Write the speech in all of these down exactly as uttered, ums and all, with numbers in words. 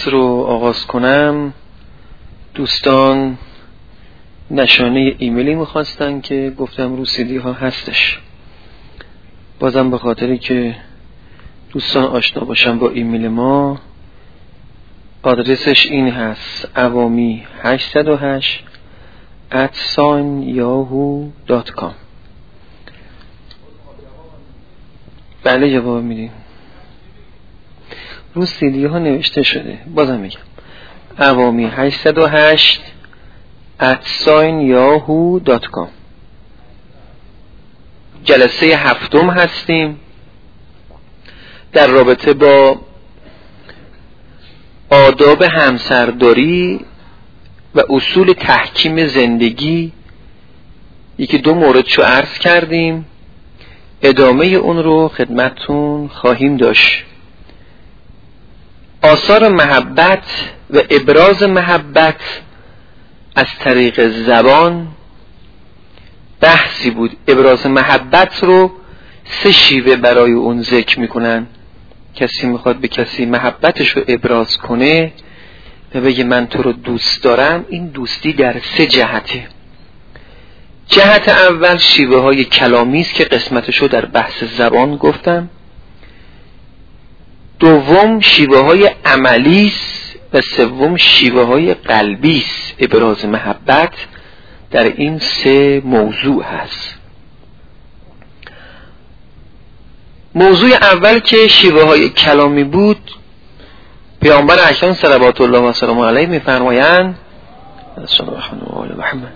رو آغاز کنم، دوستان نشانه ایمیلی میخواستن که گفتم رو سیدی ها هستش. بازم به خاطری که دوستان آشنا باشن با ایمیل ما، آدرسش این هست: اوامی هشتصد و هشت ات یاهو دات کام. بله جواب میدیم. رو سیدی ها نوشته شده. بازم میگم اوامی هشتصد و هشت ات یاهو دات کام. جلسه هفتم هستیم در رابطه با آداب همسرداری و اصول تحکیم زندگی. یکی دو موردشو عرض کردیم، ادامه اون رو خدمتتون خواهیم داشت. آثار محبت و ابراز محبت از طریق زبان بحثی بود. ابراز محبت رو سه شیوه برای اون ذکر میکنن. کسی میخواد به کسی محبتش رو ابراز کنه و بگه من تو رو دوست دارم، این دوستی در سه جهته. جهت اول شیوه های کلامی است که قسمتشو در بحث زبان گفتم. دوم شیوه های عملی است و سوم شیوه های قلبی است. ابراز محبت در این سه موضوع هست. موضوع اول که شیوه های کلامی بود، پیامبر اکرم صلوات الله و سلام علیه میفرمایند صلی الله علیه و محمد،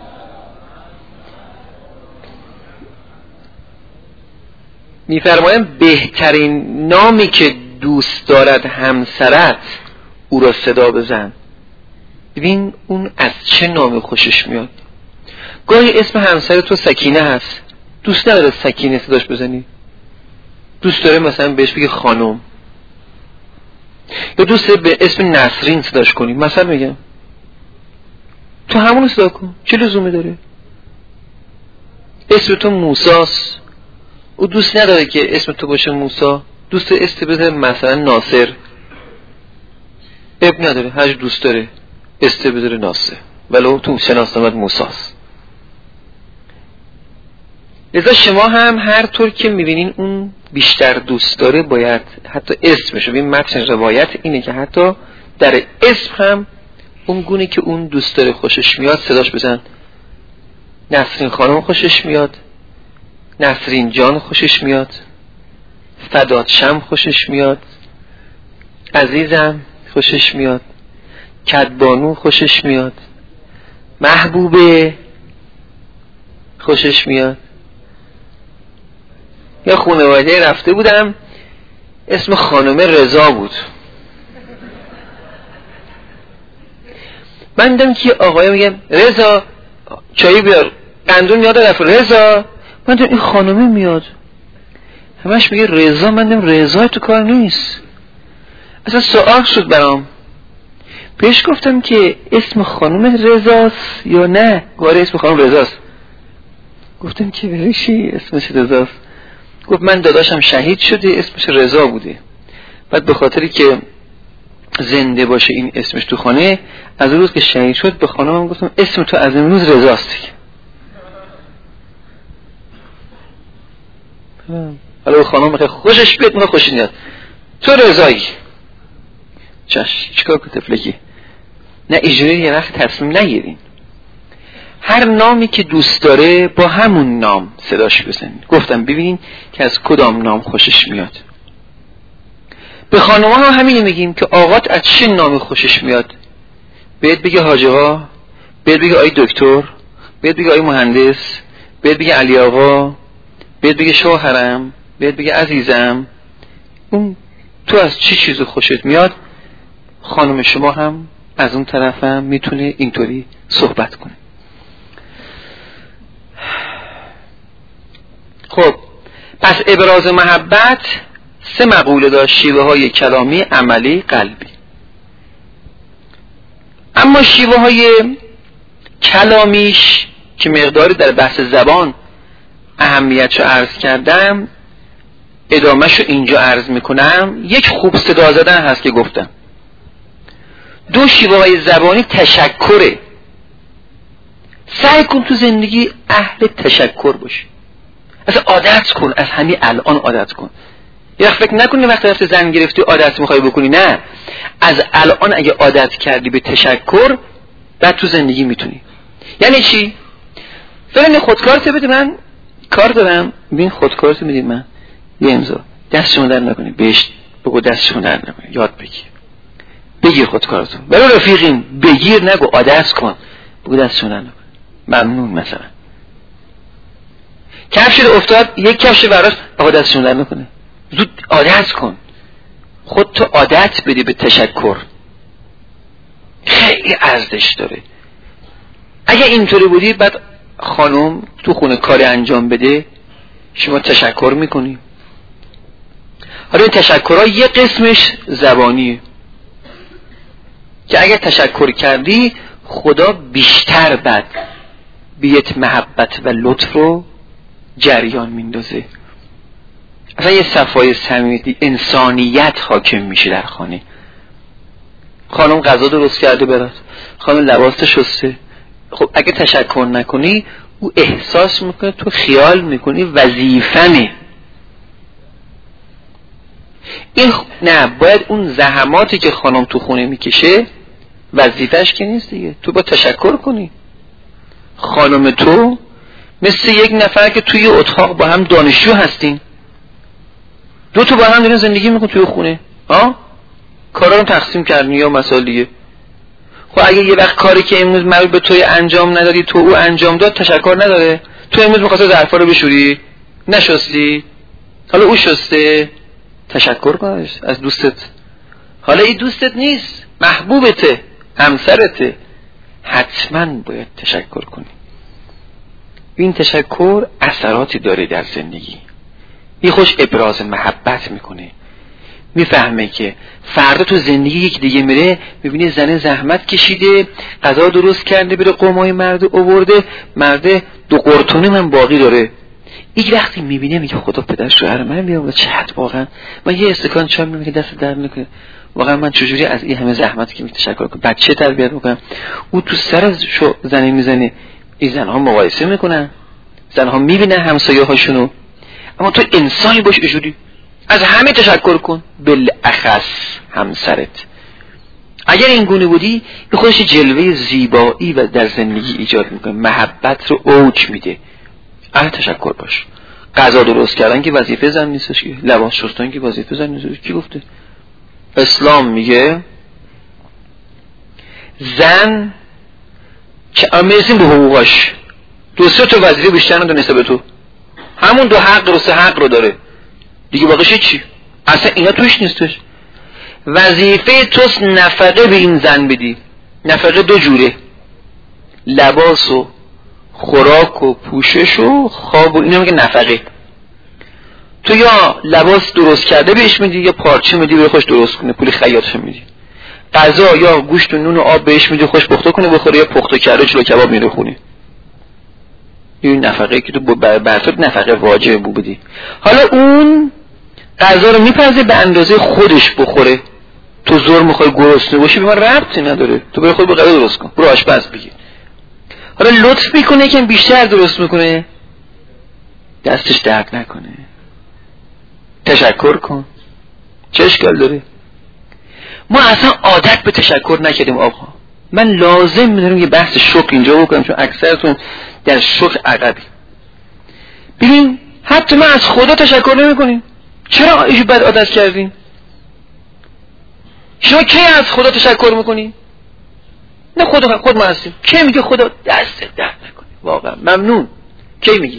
میفرمایند بهترین نامی که دوست دارد همسرت او را صدا بزن. ببین اون از چه نامی خوشش میاد. گاهی اسم همسر تو سکینه هست، دوست نداره سکینه صداش بزنی، دوست داره مثلا بهش بگی خانم، یا دوست داره به اسم نسرین صداش کنی. مثلا میگم تو همون صدا کن، چه لزومی داره؟ اسم تو موساست، او دوست نداره که اسم تو باشه موسی، دوست داره اسم بذاره مثلا ناصر. اب نداره، هر دوست داره اسم بذاره ناصر ولو تو شناسنامت موساست. لذا شما هم هر طور که میبینین اون بیشتر دوست داره باید حتی اسمشو ببین. متن روایت اینه که حتی در اسم هم اون گونه که اون دوست داره خوشش میاد صداش بزن. نسرین خانم خوشش میاد، نسرین جان خوشش میاد، فدات شم خوشش میاد، عزیزم خوشش میاد، کدبانو خوشش میاد، محبوبه خوشش میاد. یا خانواده رفته بودم اسم خانم رضا بود، من دیدم که آقای میگم رضا چایی بیار، قندون یاد رفت رضا، من دیدم این خانومه میاد همش میگه رضا، من دیدم رضا تو کار نیست. اصلا سوال شد برام، پیش گفتم که اسم خانم رضاست یا نه؟ گواره اسم خانم رضاست. گفتم که بریشی اسمش رضاست. گفت من داداشم شهید شده اسمش رضا بوده، بعد به خاطری که زنده باشه این اسمش تو خانه، از روز که شهید شد به خانمم گفتم اسم تو از امروز رضاست. حالا خانم خیلی خوشش بیاد من خوشی نیاد، تو رضایی چش چیکار کنی تفلکی؟ نه اجوری یه وقت تصمیم نگیرین. هر نامی که دوست داره با همون نام صداش بزنین. گفتم ببینین که از کدام نام خوشش میاد. به خانوما هم همین میگیم که آقات از چه نامی خوشش میاد. بهت بگه حاج آقا، بهت بگه آی دکتر، بهت بگه آی مهندس، بهت بگه علی آقا، بهت بگه شوهرم، بهت بگه عزیزم. اون تو از چه چیزی خوشت میاد، خانم شما هم از اون طرف هم میتونه اینطوری صحبت کنه. خب پس ابراز محبت سه مقوله داشت: شیوه های کلامی، عملی، قلبی. اما شیوه های کلامیش که مقداری در بحث زبان اهمیتشو عرض کردم، ادامهشو اینجا عرض میکنم. یک خوب صدا زدن هست که گفتم دو شیوه های زبانی تشکره. سعی کن تو زندگی اهل تشکر باشی، اصلا عادت کن، از همین الان عادت کن. یه وقت فکر نکنی وقتی رفت زن گرفتی عادت میخوای بکنی، نه، از الان اگه عادت کردی به تشکر بعد تو زندگی میتونی. یعنی چی؟ فعلا خودکارت بده، من کار دارم، ببین خودکارت میدی من یه امضا، دستشون در نکنی، بهش بگو دستشون در نکنی، یاد بگیر، بگیر خودکارتو. برای رفیقین بگیر، نگو عادت کن، بگو دستشون در نکنی. ممنون. مثلا کفش افتاد، یک کفش براش، بگو دستشون در نکنه، زود عادت کن، خودتو عادت بدی به تشکر. خیلی ارزش داره. اگه اینطوری بودی بعد خانم تو خونه کاری انجام بده شما تشکر میکنی. حالا این تشکرها یه قسمش زبانیه که اگه تشکر کردی خدا بیشتر بعد بیت محبت و لطف رو جریان میندازه. اصلا یه صفای صمیمی انسانیت حاکم میشه در خانه. خانم غذا درست کرده برات، خانم لباس شسته، خب اگه تشکر نکنی او احساس میکنه، تو خیال میکنی وظیفمه این خ... نه، باید اون زحماتی که خانم تو خونه میکشه وظیفش که نیست دیگه، تو با تشکر کنی. خانم تو مثل یک نفر که توی اتاق با هم دانشجو هستین، دو تا با هم دارین زندگی میکن توی خونه، ها کارا رو تقسیم کردین یا مسائل دیگه. خب اگه یه وقت کاری که امروز مربوط به توی انجام ندادی تو او انجام داد، تشکر نداره. تو امروز می‌خواستی ظرفا رو بشوری نشستی، حالا او شسته، تشکر کن از دوستت. حالا این دوستت نیست، محبوبته، همسرته، حتما باید تشکر کنی. این تشکر اثراتی داره در زندگی. این خوش ابراز محبت میکنه، میفهمه که فردا تو زندگی یک دیگه میره، میبینی زن زحمت کشیده، غذا درست کرده، بره قومای مرد آورده، مرد دو قرتونه من باقی داره. یک وقتی میبینه میگه خدا پدر شوهر من بیام، چقدر واقعا من یه استکان چای میگم که دست در نکنه، واقعا من چجوری از این همه زحمت که میتشکر کنم، بچه تربیت میکنم. او تو سر شو زنی میزنه، این زنها مقایسه میکنن، زنها میبینن همسایه هاشونو، اما تو انسانی باش، اجوری از همه تشکر کن، بالاخص همسرت. اگر این گونه بودی این خودش جلوه زیبایی و در زندگی ایجاد میکنه، محبت رو اوج میده. اهل تشکر باش. غذا درست کردن که وظیفه زن نیستش، لباس شستن که وظیفه زن نیستش. کی گفته؟ اسلام میگه زن که امیزین به حقوقش دو سه تا وظیفه بیشتر نداره نسبت تو، همون دو حق رو سه حق رو داره دیگه، باقیش چی؟ اصلا اینا توش نیستش. وظیفه توست نفقه به این زن بدی. نفقه دو جوره، لباس و خوراک و پوشش و خواب و اینا میگه نفقه. تو یا لباس درست کرده بهش میدی یا پارچه میدی به خوش درست کنه، پول خیاطش میدی. غذا یا گوشت و نون و آب بهش میدی خوش پخته کنه بخوره، یا پخته کرده چلو کباب میره خونه. این نفقه که تو بر تو نفقه واجب بودی. حالا اون غذا رو میپزه به اندازه خودش بخوره، تو زور میخوای گرسنه باشی به من ربطی نداره، تو برای خود بقیه درست کن، برو آشپز بگیر. حالا لطف میکنه که بیشتر درست میکنه، دستش درد نکنه، تشکر کن، چه اشکال داره؟ ما اصلا عادت به تشکر نکردیم آقا. من لازم میدونم یه بحث شکر اینجا بکنم چون اکثرتون در شکر عقبی. ببین حتی ما از خدا تشکر نمی کنیم. چرا ایشو بد عادت کردیم؟ شما کی از خدا تشکر میکنی؟ نه خدا خود ما هستیم. کی میگه خدا دست درد نکنه؟ واقعا ممنون. کی میگی؟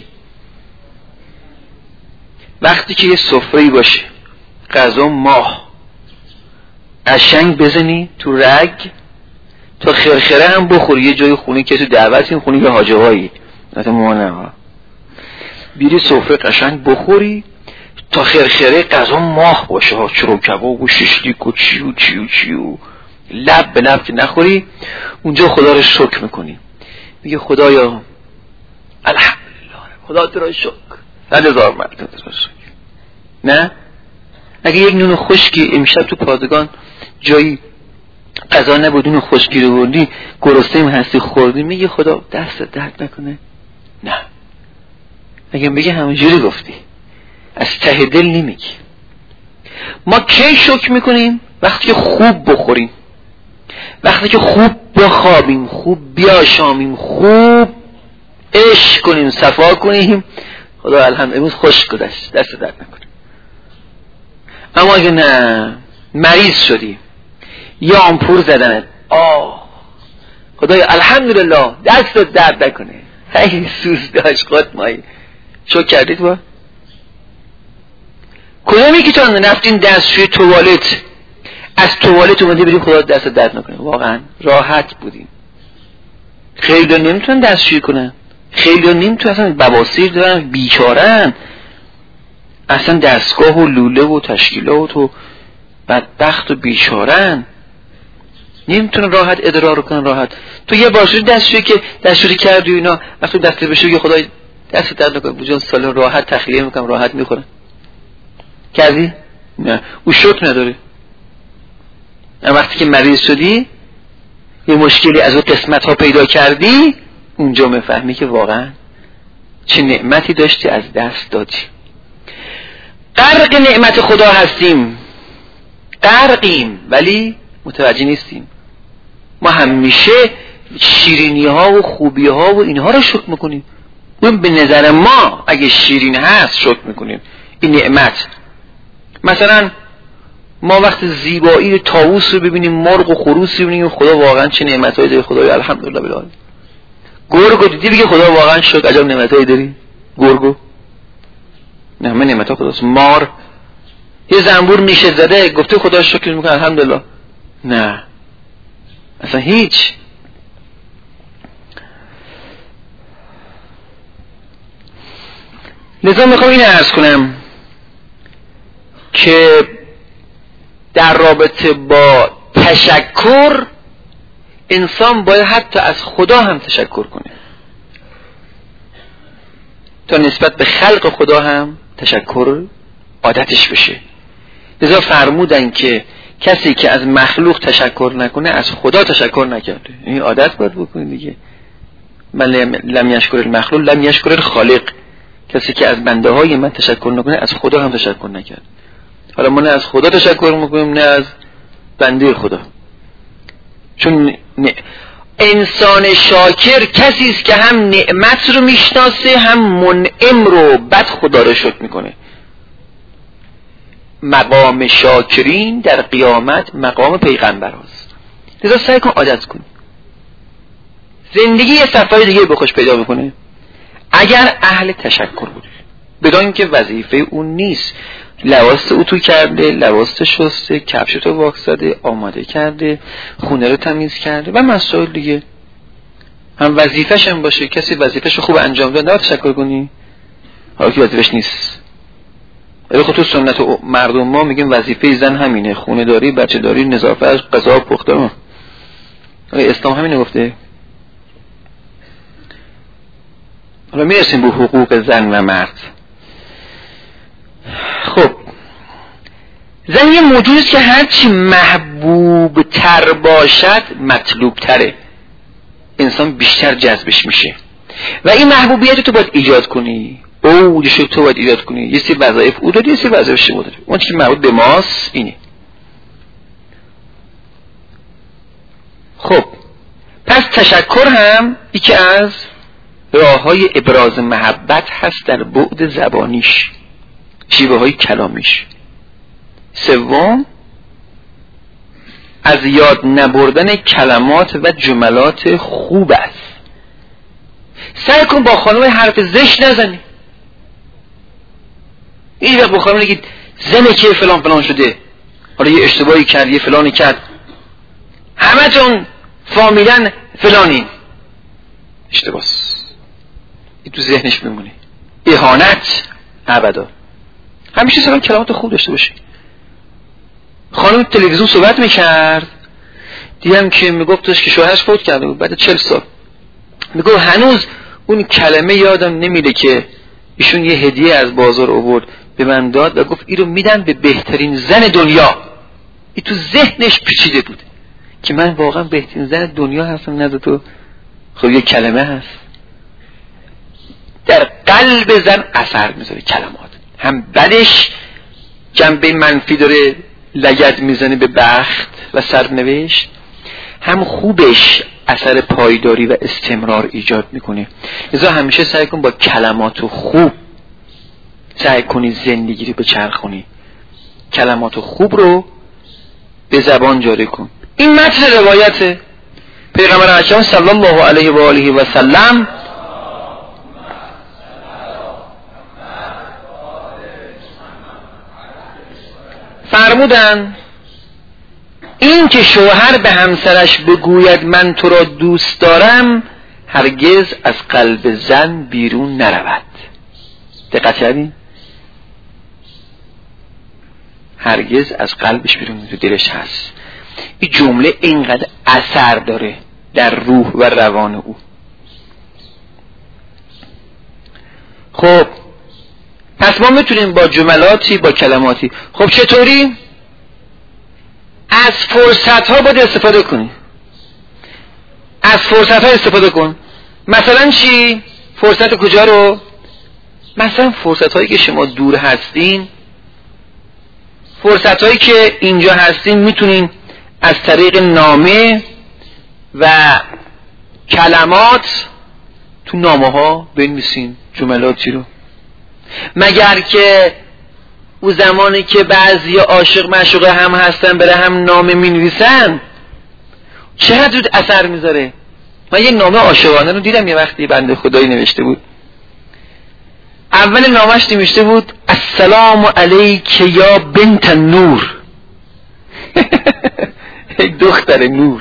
وقتی که یه سفره‌ای باشه، غذا ماه قشنگ بزنی تو رگ تا خرخره هم بخوری، یه جای خونه که تو دعوت این خونه به حاجوایی مثلا ما نه، بیری سفره قشنگ بخوری تا خرخره غذا ماه باشه ها، چرو کباب و شیشلیک و چی و چی و چی و لب به لب که نخوری، اونجا خدا رو شکر میکنی، میگه خدایا الحمدلله، خدا تو را شکر، صد هزار مرتبه تو را شکر. نه اگه یک نون خشکی امشب تو پادگان جایی غذا نبودون خوشگیر بودی گرسنه هستی خوردی، میگه خدا دست درد نکنه؟ نه. اگه بگه همونجوری گفتی، از ته دل نمیگی. ما کی شکر میکنیم؟ وقتی که خوب بخوریم، وقتی که خوب بخوابیم، خوب بیاشامیم، خوب عشق کنیم، صفا کنیم، خدا الحمدلله امروز خوش گذشت، دست درد نکنه. اما اگه نه مریض شدی یا آمپور زدنت، آه خدای الحمدلله دست درد نکنه، هی سوز داشت خود مایی شو کردید. با کدومی که تا نفتین دستشوی توالت، از توالت اومده بریم خدا دست درد نکنه، واقعا راحت بودیم. خیلی ها نمیتونن دستشویی کنن، خیلی ها نمیتونن، اصلا بواسیر دارن، بیچارن، اصلا دستگاه و لوله و تشکیلات و بدبخت و بیچارن، نمیتونن راحت ادرار کنن راحت. تو یه باشوری دستشویی که دستشویی کردی و اینا، وقتی دست بشویی خدای دست درد نکنه، بجان سال راحت تخلیه میکنم، راحت میخورن. کردی؟ نه، او شکر نداره. وقتی که مریض شدی یه مشکلی از اون قسمت ها پیدا کردی، اونجا میفهمی که واقعا چه نعمتی داشتی از دست دادی. غرق نعمت خدا هستیم، غرقیم، ولی متوجه نیستیم. ما همیشه شیرینی ها و خوبی ها و اینها رو شکر میکنیم. اون به نظر ما اگه شیرین هست شکر میکنیم، این نعمت. مثلا ما وقت زیبایی طاووس رو ببینیم، مرغ و خروس رو ببینیم، خدا واقعا چه نعمتایی داره، خدای الحمدلله بالعالمین. گرگو دیدی بگه خدا واقعا شکر، عجب نعمتایی داری گرگو. نه من نعمتها خداست. مار یه زنبور میشه زده گفته خدا شکر میکنه الحمدلله؟ نه اصلا هیچ. لذا میخوام این عرض کنم که در رابطه با تشکر انسان باید حتی از خدا هم تشکر کنه، تا نسبت به خلق خدا هم تشکر عادتش بشه. لذا فرمودن که کسی که از مخلوق تشکر نکنه از خدا تشکر نکرده. این عادت باید بکنید دیگه. من لم یشکر المخلوق لم یشکر الخالق. کسی که از بنده های من تشکر نکنه از خدا هم تشکر نکرد. حالا ما نه از خدا تشکر میکنیم نه از بنده خدا. چون انسان شاکر کسی است که هم نعمت رو میشناسه هم منعم رو، بعد خدا رو شکر میکنه. مقام شاکرین در قیامت مقام پیغمبر هست. لذا سعی کن عادت کن. زندگی یه صفحه دیگه بخوش پیدا میکنه اگر اهل تشکر بود، بدون که وظیفه اون نیست. لباس او تو کرده، لباس شسته، کفش تو واکس زده، آماده کرده، خونه رو تمیز کرده و مسائل دیگه. هم وظیفه‌ش هم باشه. کسی وظیفه‌شو خوب انجام داد نه تشکر کنی، حالا که وظیفه‌ش نیست. ولی خب تو سنت مردم ما میگیم وظیفه زن همینه، خونه داری، بچه داری، نظافت، غذا پخته. اسلام همینه گفته. حالا میرسیم به حقوق زن و مرد. خب زن یه موجودی است که هرچی محبوب تر باشد مطلوب تره، انسان بیشتر جذبش میشه و این محبوبیت تو باید ایجاد کنی. او دیشو تو باید ایجاد کنی. یه سری وظایف او داری، یه سری وظایف شما داری. اون چیزی که مربوط به ماست اینه. خب پس تشکر هم یکی از راه‌های ابراز محبت هست در بعد زبانیش، شیوه های کلامیش. سوم از یاد نبردن کلمات و جملات خوب است. سعی کن با خانم حرف زشت نزنی. این وقت با خانم نگید زنه که فلان فلان شده، حالا یه اشتباهی کرد، یه فلانی کرد، همه تون فامیلن فلانی. اشتباس این تو ذهنش بمونه. اهانت ابدا. همیشه سلام کلمات خوب داشته باشی. خانم تلویزیون صحبت میکرد، دیدم که میگفتش که شوهرش فوت کرده بود بعد چهل سال. میگفت هنوز اون کلمه یادم نمیره که ایشون یه هدیه از بازار آورد به من داد و گفت اینو میدن به بهترین زن دنیا. این تو ذهنش پیچیده بود. که من واقعا بهترین زن دنیا هستم نزد تو. خب یه کلمه هست در قلب زن اثر میذاره. کلمات هم بدش جنبه منفی داره، لگد میزنه به بخت و سرنوشت، هم خوبش اثر پایداری و استمرار ایجاد میکنه. لذا همیشه سعی کن با کلمات خوب سعی کنی زندگی رو بچرخونی، کلمات خوب رو به زبان جاری کن. این متن روایت پیغمبر اکرم صلی الله علیه و آله و سلم فرمودن این که شوهر به همسرش بگوید من تو را دوست دارم هرگز از قلب زن بیرون نرود. دقت کردین؟ هرگز از قلبش بیرون، تو دلش هست. این جمله اینقدر اثر داره در روح و روان او. خب پس ما میتونیم با جملاتی با کلماتی. خب چطوری؟ از فرصت ها باید استفاده کنی. از فرصت ها استفاده کن. مثلا چی؟ فرصت کجا رو؟ مثلا فرصت هایی که شما دور هستین، فرصت هایی که اینجا هستین میتونین از طریق نامه و کلمات تو نامه ها بنویسین جملاتی رو. مگر که او زمانی که بعضی عاشق معشوقه هم هستن بره هم نامه می نویسن چقدر زود اثر میذاره. من یه نامه عاشقانه رو دیدم یه وقتی بنده خدایی نوشته بود. اول نامش نوشته بود السلام علیک یا بنت نور. ای دختر نور.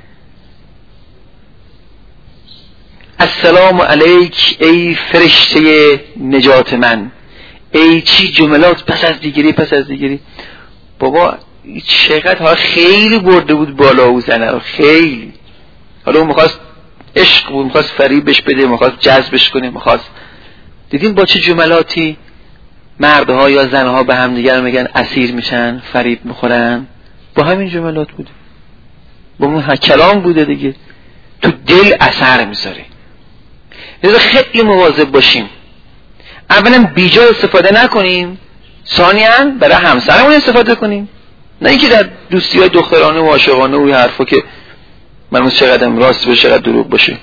السلام علیک ای فرشته نجات من. ای چی جملات پس از دیگری پس از دیگری. بابا چقدر ها خیلی برده بود بالا او زنه رو، خیلی. حالا اون میخواست عشق بود، میخواست فریبش بده، میخواست جذبش کنه، میخواست. دیدین با چه جملاتی مردها یا زنها به هم دیگر میگن اسیر میشن، فریب میخورن؟ با همین جملات بوده، با اون کلام بوده دیگه، تو دل اثر میذاره. لذا خیلی مواظب باشیم. اولا بیجا استفاده نکنیم، ثانیاً برای همسرمون استفاده کنیم، نه اینکه در دوستی های دخترانه و عاشقانه و حرفا که من چقدر راست باشه چقدر دروغ باشه.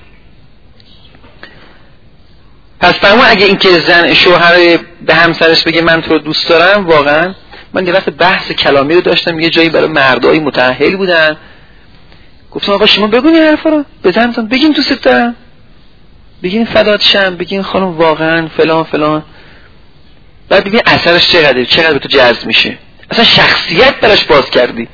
پس فرمون اگه این که زن شوهر به همسرش بگه من تو رو دوست دارم، واقعا من یه وقت بحث کلامی رو داشتم یه جایی برای مردای متأهل بودن، گفتم آقا شما بگین این حرفا رو، بزنم بگین دوست دارم، بگین فدات شم، بگین خانم واقعا فلان فلان، بعد ببین اثرش چقدره، چقدر به تو جذب میشه. اصلا شخصیت براش باز کردی.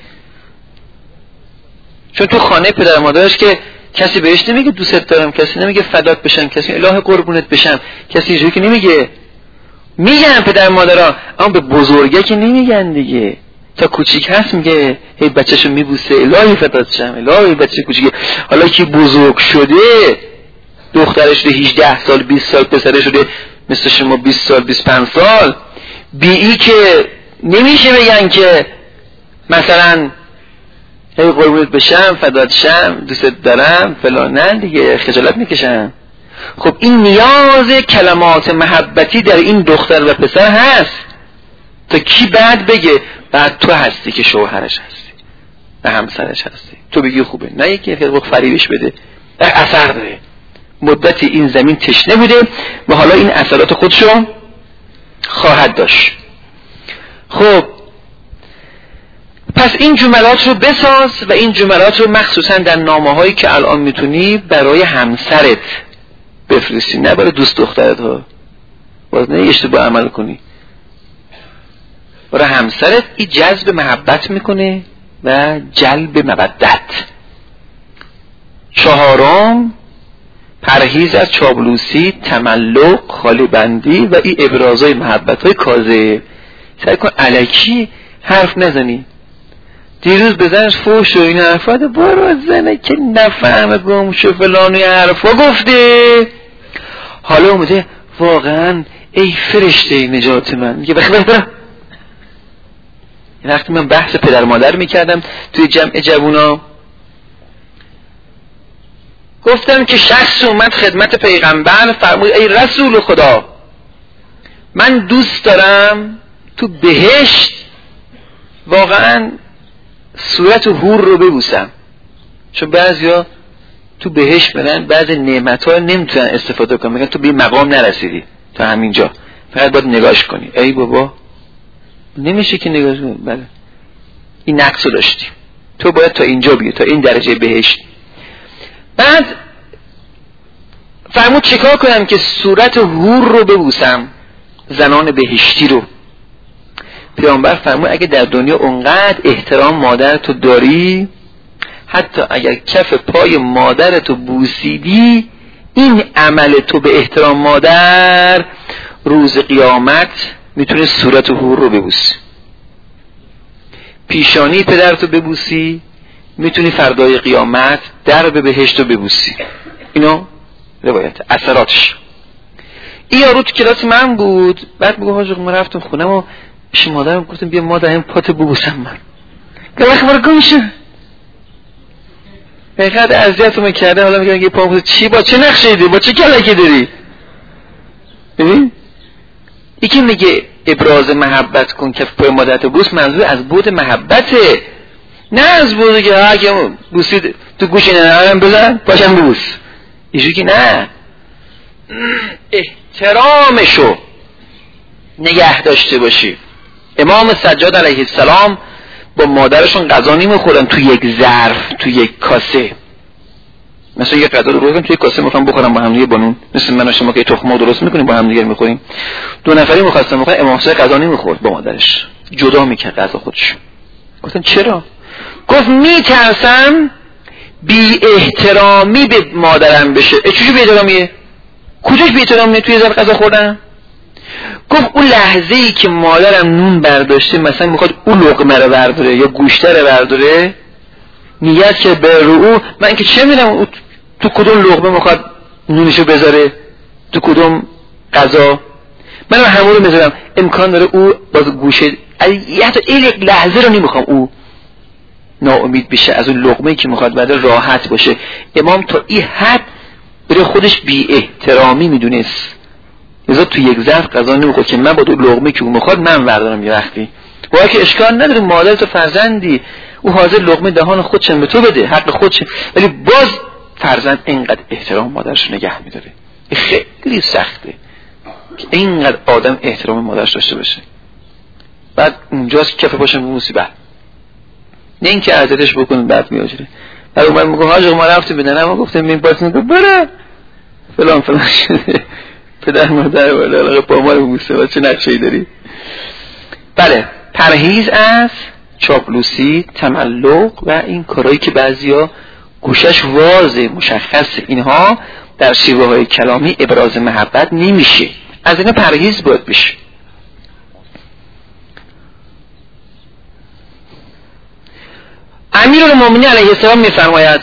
چون تو خانه پدر مادرش که کسی بهش نمیگه دوست دارم، کسی نمیگه فدات بشم، کسی الهه قربونت بشم، کسی اینجوری که نمیگه. میگن پدر مادرها، اما به بزرگه که نمیگن دیگه. تا کوچیک هست میگه هی بچه‌شو میبوسه الهی فدات شم، الهی بچه کوچیکه. حالا که بزرگ شده، دخترش ده هجده سال بیست سال، پسرش شده مثل شما بیست سال بیست و پنج سال، بی ای که نمیشه بگن که مثلا هی قربونت بشم، فدات شم، دوست دارم فلان، نه دیگه، خجالت میکشن. خب این نیاز کلمات محبتی در این دختر و پسر هست تا کی بعد بگه بعد تو هستی که شوهرش هستی و همسرش هستی، تو بگی خوبه، نه یکی خیلی فریبش بده. اثر داره. مدتی این زمین تشنه بوده و حالا این اثرات خودشو خواهد داشت. خب پس این جملات رو بساز و این جملات رو مخصوصا در نامه هایی که الان میتونی برای همسرت بفرستی، نه برای دوست دخترت ها، باز نه اشتباه عمل کنی. برای همسرت این جذب محبت میکنه و جلب مودت. چهارم پرهیز از چابلوسی، تملق، خالی بندی و این ابرازهای محبت های کاذب. سعی کن الکی حرف نزنی. دیروز بزنش فوش و این حرفات، برو زنه که نفهمه گم شو فلان و حرفا گفته. حالا اومده واقعا ای فرشته نجات من، میگه بخی بخی برم. این وقتی من بحث پدر مادر میکردم توی جمع جوونا، گفتم که شخص اومد خدمت پیغمبر فرمود ای رسول خدا، من دوست دارم تو بهشت واقعا صورت حور رو ببوسم، چون بعضیا تو بهشت برن بعضی نعمت‌ها نمیتونن استفاده کنن، میگن تو به مقام نرسیدی، تا همینجا فقط باید نگاش کنی. ای بابا نمیشه که نگاش کنی، بله این نقص رو داشتی، تو باید تا اینجا بیای، تا این درجه بهشت. بعد فرمود چیکار کنم که صورت حور رو ببوسم، زنان بهشتی رو. پیامبر فرمود اگه در دنیا اونقدر احترام مادر تو داری، حتی اگر کف پای مادر تو بوسیدی، این عمل تو به احترام مادر روز قیامت میتونه صورت حور رو ببوسی. پیشانی پدر تو ببوسی، میتونی فردای قیامت درب بهشت رو ببوسی. اینو روایت اثراتش. این یارو تو کلاس من بود، بعد میگه حاج ما رفتم خونم و پیش مادرم گفتم بیا مادر این پات ببوسم. من گفتم خبر گم شه، اینقدر اذیتم کرده، حالا میگه یه پا چی با چه نقشه داری، با چه کلکی داری؟ ببین یکی میگه ابراز محبت کن که پای مادرت بوس، منظور از بود محبته، نه از بود که ها که بوسید تو گوش ننم بزن پاشم ببوس. اینجوری که نه، احترامشو نگه داشته باشی. امام سجاد علیه السلام با مادرشون غذا نمیخورن تو یک ظرف، تو یک کاسه. مثلا یک غذا رو بگم تو یک کاسه میخوام بخورم با هم دیگه بانون، مثل من و شما که تخم مرغ درست میکنیم با هم دیگه میخوریم. دو نفری میخواستن بخورن، امام سجاد غذا نمیخورد با مادرش، جدا میکرد غذا خودش. گفتن چرا؟ گفت میترسم بی احترامی به مادرم بشه. چجوری بی احترامیه؟ کجاش بی احترامیه توی ظرف غذا خوردن؟ گفت اون لحظه ای که مادرم نون برداشته، مثلا میخواد اون لقمه رو برداره یا گوشته رو برداره، نیت که به رو او، من که چه میدونم تو کدوم لقمه میخواد نونشو بذاره، تو کدوم غذا، من همون رو میذارم. امکان داره او باز گوشه، حتی این یک لحظه رو نمیخوام او ناامید بشه از اون لقمه‌ای که میخواد بعد راحت باشه. امام تا این حد بره خودش بی احترامی میدونست، لذا تو یک ظرف غذا نمیخورد که من با دو لقمه که اون میخواد من بردارم یه وقتی. وای که اشکال نداره، مادر تو فرزندی، او حاضر لقمه دهان خودشن به تو بده، حق خودشه، ولی باز فرزند اینقدر احترام مادرش نگه میداره. خیلی سخته که اینقدر آدم احترام مادرش داشته باشه. بعد اونجاست کف پاشم به مصیبت، نه اینکه عزتش بکنه بعد میاجره. بعد اومد میگه حاج ما رفتیم بدن، ما گفتم این باز میگه بره فلان فلان شده، پدر مادر ولی علاقه با ما رو بوسه و چه نقشه‌ای داری. بله، پرهیز از چاپلوسی، تملق و این کارهایی که بعضیا گوشش واضحه مشخصه، اینها در شیوه های کلامی ابراز محبت نمیشه، از این پرهیز باید بشه. امیرالمومنین علیه السلام میفرماید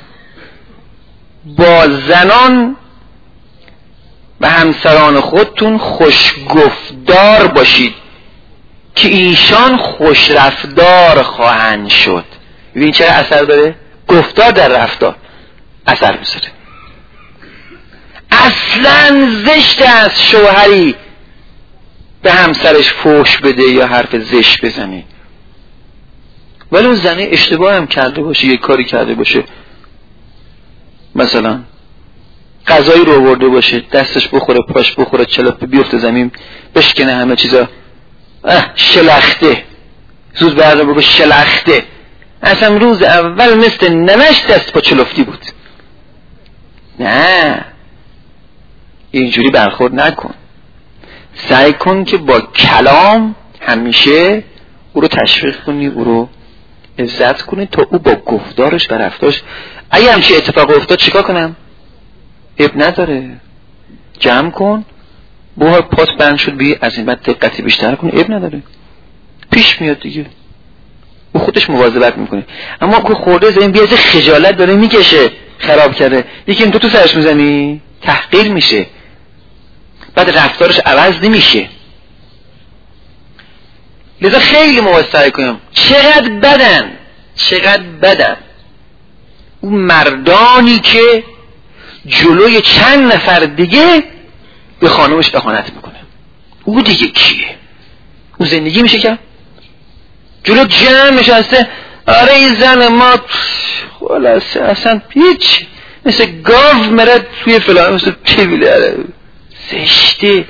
با زنان و همسران خودتون خوشگفتار باشید که ایشان خوشرفتار خواهند شد. ببین چه اثر داره؟ گفتار در رفتار اثر میذاره. اصلا زشت است شوهری به همسرش فحش بده یا حرف زشت بزنه، ولی اون زنه اشتباه هم کرده باشه، یک کاری کرده باشه، مثلا غذایی رو آورده باشه، دستش بخوره، پاش بخوره، چلپ بیفته زمین، بشکنه همه چیزا، شلخته، زود برده بگو شلخته، اصلا روز اول مثل نمش دست پا چلفتی بود. نه، اینجوری برخورد نکن. سعی کن که با کلام همیشه او رو تشویق کنی، او رو عزت کنی تا او با گفتارش و رفتارش. اگه همچه اتفاق افتاد چیکار کنم؟ اب نداره، جمع کن، بوها پات بند شد بی از این بعد دقتی بیشتر کن، اب نداره، پیش میاد دیگه، او خودش مواظبت میکنه. اما که خورده زمین بیازه خجالت داره میکشه، خراب کرده، یکی این تو تو سرش میزنی تحقیر میشه، بعد رفتارش عوض نمیشه. لذا خیلی مواظب کنیم. چقدر بدن چقدر بدن اون مردانی که جلوی چند نفر دیگه به خانومش اهانت میکنه. او دیگه کیه؟ او زندگی میشه که جلو جمع نشسته، آره این زن ما خلاصه اصلا هیچ، مثل گاو مرد توی فلان، مثل طویله، زشته.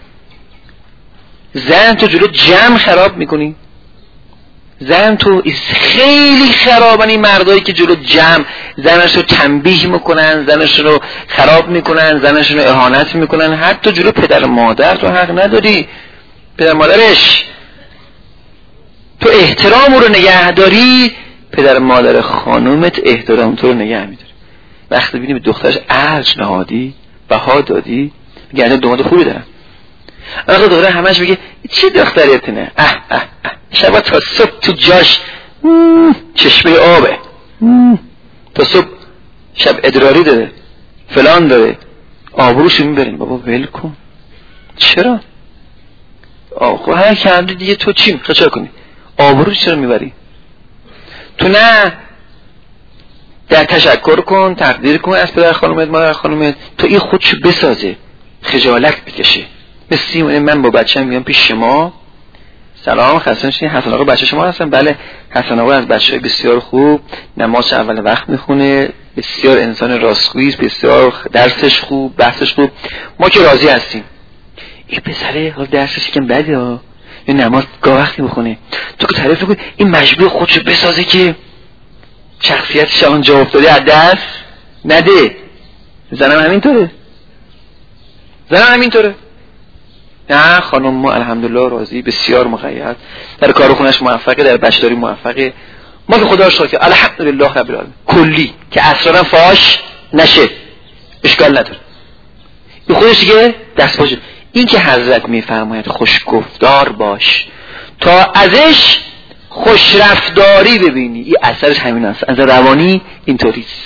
زن تو جلو جمع خراب میکنی. زن تو خیلی خرابن این مردایی که جلو جمع زنش رو تنبیه میکنن، زنش رو خراب میکنن، زنش رو اهانت میکنن. حتی جلو پدر مادر تو حق نداری. پدر مادرش تو احترام رو نگه داری، پدر مادر خانومت احترام تو رو نگه میداری. وقتی ببینی به دخترش ارج نهادی، بها دادی، میگه انا داماد خوبی دارم. آقا دختر همش میگه چه دختریتونه، اه اه اه شب تا صبح تو جاش چشمه آبه، تا صبح شب ادراری داره، فلان داره، آبروشو میبرین. بابا ول کن. چرا؟ آقا هر کردی دیگه تو چی میخوای چرا کنی؟ آبروش چرا میبری؟ تو نه در تشکر کن، تقدیر کن از پدر خانومت، مادر خانومت، تو این خودشو بسازه، خجالت بکشه. مثل من با بچه هم میگم پیش شما سلام خسته نشین، حسن آقا بچه شما هستن؟ بله. حسن آقا از بچه های بسیار خوب، نماز اول وقت میخونه، بسیار انسان راستگویی است، بسیار درسش خوب، بحثش خوب، ما که راضی هستیم. این پسره حال درسش یکم بده ها، یا نماز گاه وقتی میخونه، تو که تعریف کن این مجبور خودشو بسازه که شخصیتش الان جا افتاده از دست نده. زنم همینطوره، زنم همینطوره. نه خانم ما الحمدلله راضی، بسیار مقید، در کار خونش موفقه، در بچه‌داری موفقه. ما که خدا رو شکر الحمدلله رب العالمین کلی که اسرارا فاش نشه، اشکال نداره. این خودش دیگه دست باشه. این که حضرت میفرماید خوشگفتار باش تا ازش خوشرفتاری ببینی، این اثرش همین است. از روانی اینطوریست.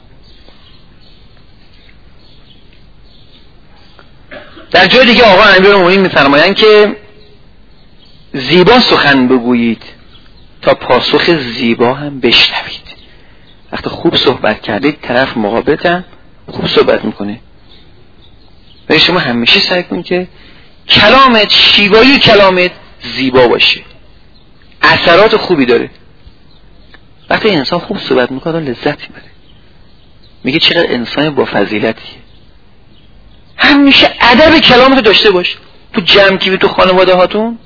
در جای دیگه آقا امیرالمومنین میفرمایند که زیبا سخن بگویید تا پاسخ زیبا هم بشنوید. وقتی خوب صحبت کردید طرف مقابلتم خوب صحبت میکنه. ولی شما همیشه سعی کنید که کلامت، شیوایی کلامت زیبا باشه، اثرات خوبی داره. وقتی انسان خوب صحبت میکنه لذت میبره، میگه چقدر انسان با فضیلتیه. همیشه ادب کلامتو داشته باش. تو جمع کی تو خانواده هاتون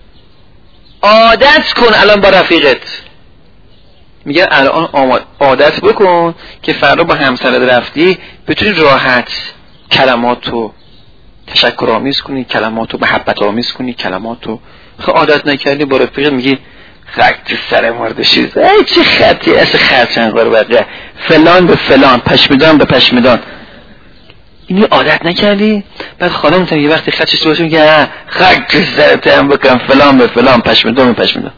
عادت کن، الان با رفیقت میگه الان عادت بکن که فردا با همسرت رفتی بتونی راحت کلماتو تشکرآمیز کنی، کلماتو محبت آمیز کنی، کلماتو خب عادت نکردی با رفیقت میگی خط سر مردشی ای چه خطی از خرچنگ رو بقیه فلان به فلان، پشمدان به پشمدان. اینی عادت نکردی؟ بعد خانم تا یه وقتی خطش باشه میگه خط سرت هم بکن فلان به فلان، پشمدان به پشمدان.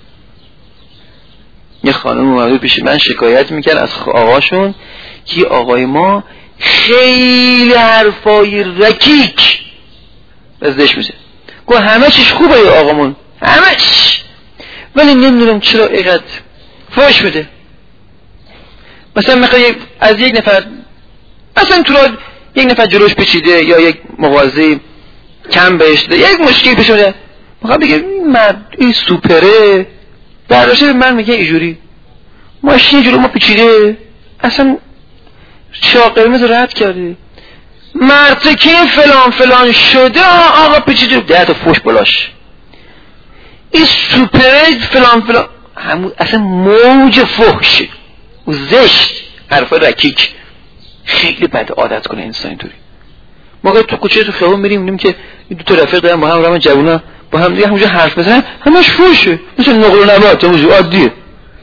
یه خانم اومده پیش من شکایت میکرد از آقاشون که آقای ما خیلی حرفای رکیک ازش میشه. گو همه چیش خوبه یا آقامون، همه چیش، ولی نمیدونم چرا اینقدر فوش بده. مثلا میخوای از یک نفر، مثلا تو را یک نفر جلوش پیچیده یا یک مغازه کم بهش ده، یک مشکلی پیش اومده، میخوام بگه این مرد این سوپره، در راشه من میگه اینجوری ماشین جلو ما پیچیده، اصلا چراغ قرمز رد کرده، مرتکه فلان فلان شده، آقا پیچیده، ده تا فوش بلاش، این سوپره فلان فلان، همون اصلا موج فحشه و زشت، حرفای رکیک. خیلی بد عادت کنه انسان اینطوری. ما تو کوچه تو خیابون میریم میبینیم که این دو تا رفیق دارن با هم، راه جوونا با هم دیگه همونجا حرف بزنن، همش فحشه، مثل نقل و نبات، همونجا عادیه.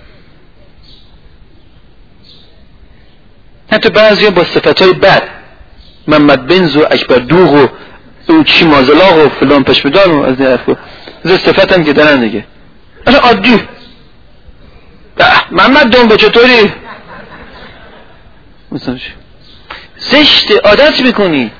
حتی بعضیا با صفتای بد، محمد بنز و اکبر دوغ و او چی مازلاق و فلان پشمدان و از این حرفا، از صفت هم که دارن دیگه، اصلا عادی. محمد دنبه چطوری؟ مثلا زشت، عادت میکنی،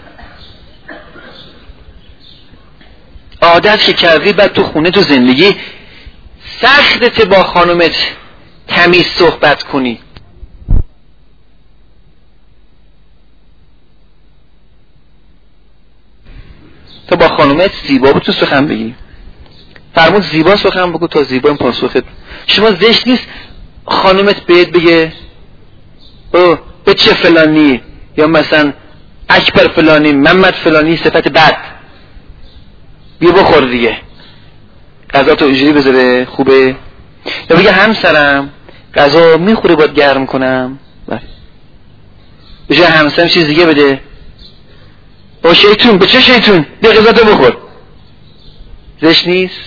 عادت که کردی. بعد تو خونه تو زندگی سختت با خانومت تمیز صحبت کنی. تا با خانومت زیبا بتون سخن بگی. فرمود زیبا سخن بگو تا زیبا این پاسخت. شما زشت نیست خانومت بهت بگه او به چه فلانی، یا مثلا اکبر فلانی، محمد فلانی صفت بد، بیا بخور دیگه، غذا تو اینجوری بذاره خوبه. یا بگه همسرم غذا میخوری باید گرم کنم، به جای همسرم چیز دیگه بده. او شیطون، به چه شیطون؟ بیا غذا تو بخور. زشت نیست؟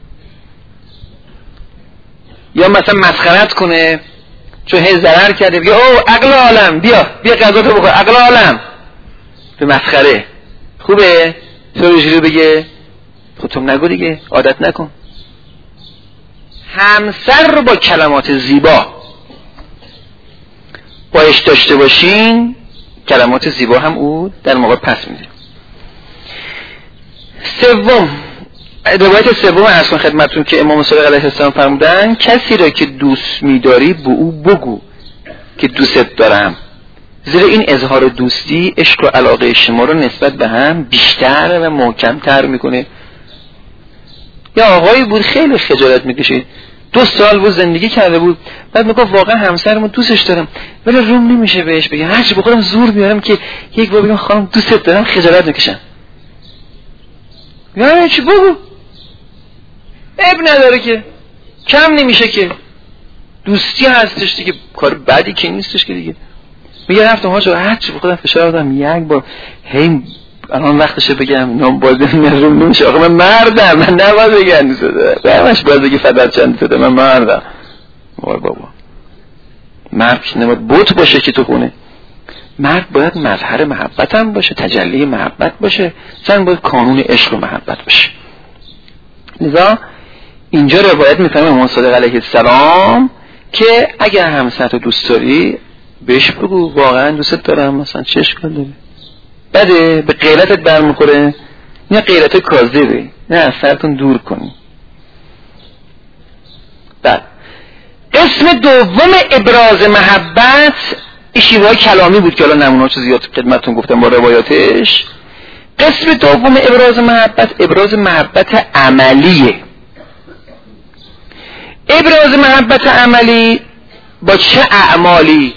یا مثلا مسخرت کنه چون هی ضرر کرده، بگه او عقل عالم بیا بیا غذا تو بخور، عقل عالم، به مسخره. خوبه؟ تو اینجوری بگه؟ خودتون نگو دیگه، عادت نکن. همسر رو با کلمات زیبا باش داشته باشین، کلمات زیبا هم او در موقع پس میده. سوم، روایت سوم از کن خدمتون که امام صادق علیه السلام فرمودن کسی را که دوست می‌داری به او بگو که دوست دارم، زیرا این اظهار دوستی عشق و علاقه شما رو نسبت به هم بیشتر و محکم‌تر میکنه. یا آقایی بود خیلی خجالت میکشید، دو سال بود زندگی کرده بود، بعد میگفت واقعا همسرمو دوستش دارم ولی روم نمیشه بهش بگم، هرچی بخورم زور میارم که یک بار بگم خانم دوستت دارم، خجالت میکشم. یعنی چی؟ بگو، عیب نداره که، کم نمیشه که، دوستی هستش دیگه، کار بدی که نیستش که دیگه. میگه رفتم ها چرا هرچی بخورم فشار دادم یک بار، هی الان وقتشه بگم نام باز نمیروم نمیشه. آخه من مردم، من نباید بگم دوست دارم، همش باید بگی فدات چند دوست دارم، من مردم. وای بابا، مرد نباید بوت باشه که تو خونه، مرد باید مظهر محبت هم باشه، تجلی محبت باشه، زن باید کانون عشق و محبت باشه. لذا اینجا روایت میفهمه امام صادق علیه السلام که اگر همسر رو دوست داری بهش بگو واقعا دوست دارم، مثلا چه اشکال داره؟ بده به غیرتت برمیخوره، نه غیرت کاذبه، نه از سرتون دور کنی. بعد قسم دوم ابراز محبت شیوه کلامی بود که الان نمونه‌هاش زیاد خدمتتون گفتم با روایاتش. قسم دوم ابراز محبت ابراز محبت عملیه. ابراز محبت عملی با چه اعمالی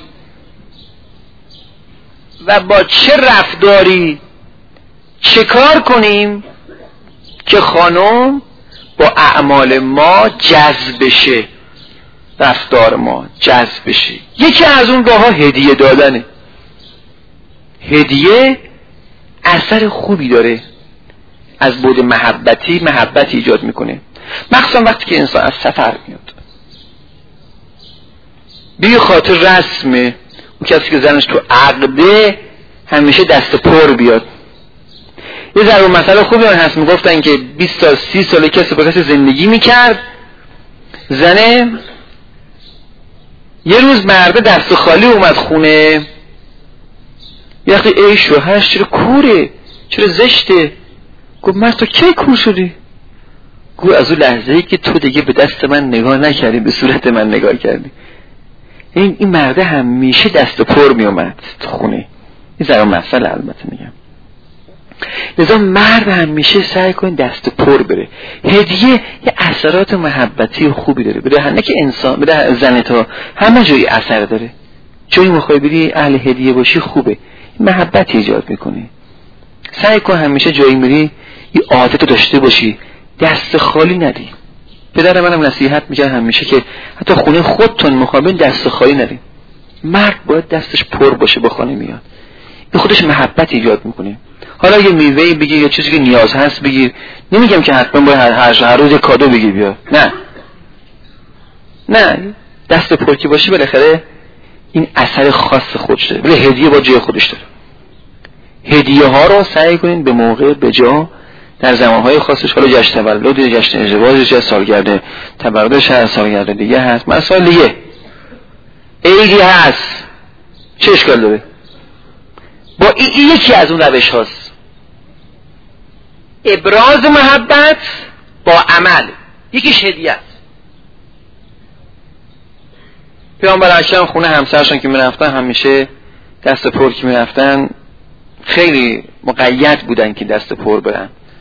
و با چه رفتاری چه کار کنیم که خانم با اعمال ما جذب بشه، رفتار ما جذب بشه؟ یکی از اون راه‌ها هدیه دادنه. هدیه اثر خوبی داره، از بعد محبتی محبت ایجاد میکنه، مخصوصا وقتی که انسان از سفر میاد. به خاطر رسمه اون کسی که زنش تو عقده همیشه دست پر بیاد. یه ضرب مسئله خوبی هم هست، میگفتن که بیست تا سی سال کسی با کسی زندگی میکرد، زنه یه روز مرده دست خالی اومد خونه، یه وقتی ای شوهرش چرا کوره، چرا زشته؟ گفت مرد تو کی کور شدی؟ گفت از اون لحظه ای که تو دیگه به دست من نگاه نکردی، به صورت من نگاه کردی. این این مرده همیشه دست پر می اومد تو خونه. این ضرب مسئله البته میگم. لذا مرد همیشه سعی کن دست پر بره. هدیه یه اثرات محبتی خوبی داره، بده نه که انسان، بده زن تا همه جایی اثر داره. چون میخوای بری اهل هدیه باشی خوبه، محبت ایجاد میکنه. سعی کن همیشه جایی میری یه عادت داشته باشی، دست خالی ندی. پدر منم نصیحت میکنه همیشه که حتی خونه خودتون مقابل دست خالی ندی. مرد باید دستش پر باشه با خانه میاد، این خودش محبت ایجاد میکنه. حالا یه میوه‌ای بگیر یا چیزی که نیاز هست بگیر، نمیگم که حتما باید هر, هر روز کادو بگیر بیا، نه نه، دست پر که باشی بالاخره این اثر خاص خودش داره، ولی هدیه با جای خودش داره. هدیه ها رو سعی کنین به موقع به جا در زمانهای خاصش، حالا جشن تولد، جشن ازدواج، جشن سالگرد تولدش هست، سالگرد دیگه هست، مسائل دیگه عیدی هست، چه اشکال داره؟ با این یکی از اون روش هاست، ابراز محبت با عمل، یکیش هدیه است. پیامبر اکرم خونه همسرشون که میرفتن همیشه دست پر که میرفتن خیلی مقید بودن که دست پر برن.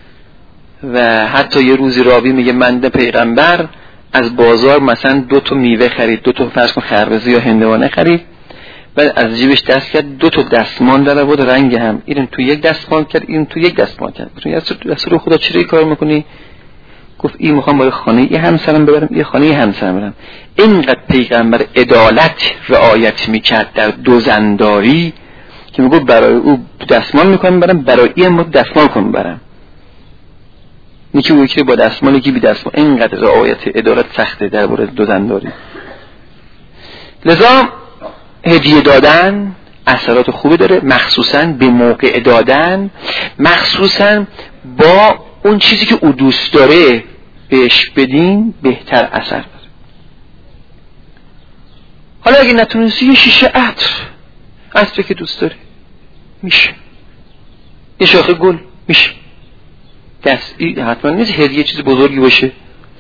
و حتی یه روزی راوی میگه من پیغمبر از بازار مثلا دو تا میوه خرید، دو تا فرض کن خربزه یا هندوانه خرید، بعد از جیبش دست کرد دو تا دستمال در آورد رنگ هم، این تو یک دستمال کرد این تو یک دستمال کرد. گفتم یا رسول خدا چرا این کار میکنی؟ گفت این میخوام برای خانه یه همسرم ببرم، یه خانه یه همسرم ببرم. اینقدر پیغمبر عدالت رعایت میکرد در دوزنداری که میگه برای او دستمال میکنم برم، برای این دستمال کنم برم. یکی او یکی با دستمال یکی بی دستمال. اینقدر رعایت عدالت سخته در مورد دوزنداری. لذا هدیه دادن اثرات خوبی داره، مخصوصا به موقع دادن، مخصوصا با اون چیزی که او دوست داره بهش بدین بهتر اثر داره. حالا اگه نتونستی یه شیشه عطر عطری که دوست داره میشه، یه شاخه گل میشه، دستی حتما نیست هدیه چیز بزرگی باشه.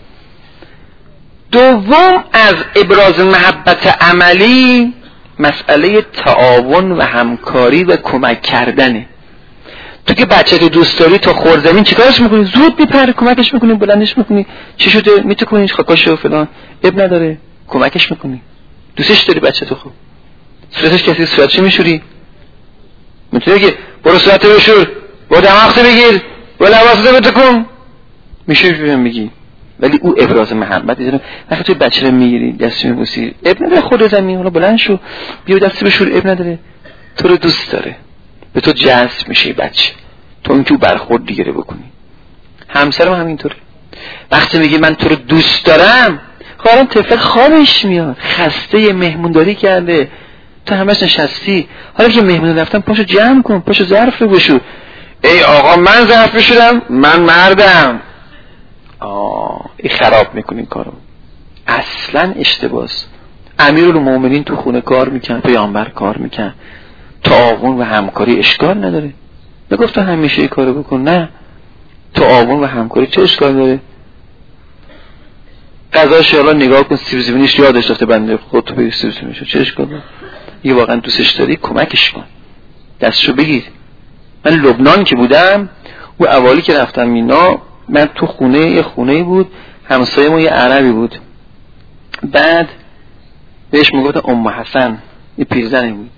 دوم از ابراز محبت عملی مسئله تعاون و همکاری و کمک کردنه. تو که بچه تو دوست داری تا خور زمین چیکارش میکنی؟ زود میپره کمکش میکنی، بلندش میکنی، چی شده میتونیش خاکاشو فلان، اب نداره کمکش میکنی. دوستش داری بچه تو، خوب صورتش کسی صورتش میشوری؟ میتونی که برو صورت بشور، برو دماغت بگیر، برو لباست بتکن، میشه بهم میگی. ولی او ابراز محبت دیدن. وقتی توی بچه رو میگیری دستش میبوسی، اب نداره خود زمین، حالا بلند شو بیا دستی بشور، اب نداره، تو رو دوست داره، به تو جذب میشه بچه، تو اون که برخورد دیگه بکنی. همسرم هم همینطوره، وقتی میگی من تو رو دوست دارم، خواهرم طفل خوابش میاد، خسته مهمونداری کرده، تو همش نشستی، حالا که مهمون رفتن پاشو جمع کن، پاشو ظرف رو بشور. ای آقا من ظرف بشورم، من مردم. آه این خراب میکنین کارو، اصلا اشتباس. امیرالمومنین تو خونه کار میکن، پیامبر کار میکن، تعاون و همکاری اشکال نداره. نگفت تو همیشه این کارو بکن، نه، تعاون و همکاری چه اشکال داره؟ غذاش حالا نگاه کن سیب زمینیش یادش رفته بنده خود تو بگیر سیب زمینیشو، چه اشکال داره؟ یه واقعا دوستش داری کمکش کن، دستشو بگیر. من لبنان که بودم و اولی که رفتم مینا، من تو خونه یه خونه بود، همسایه ما یه عربی بود، بعد بهش میگفتن ام حسن، یه پیرزنی بود.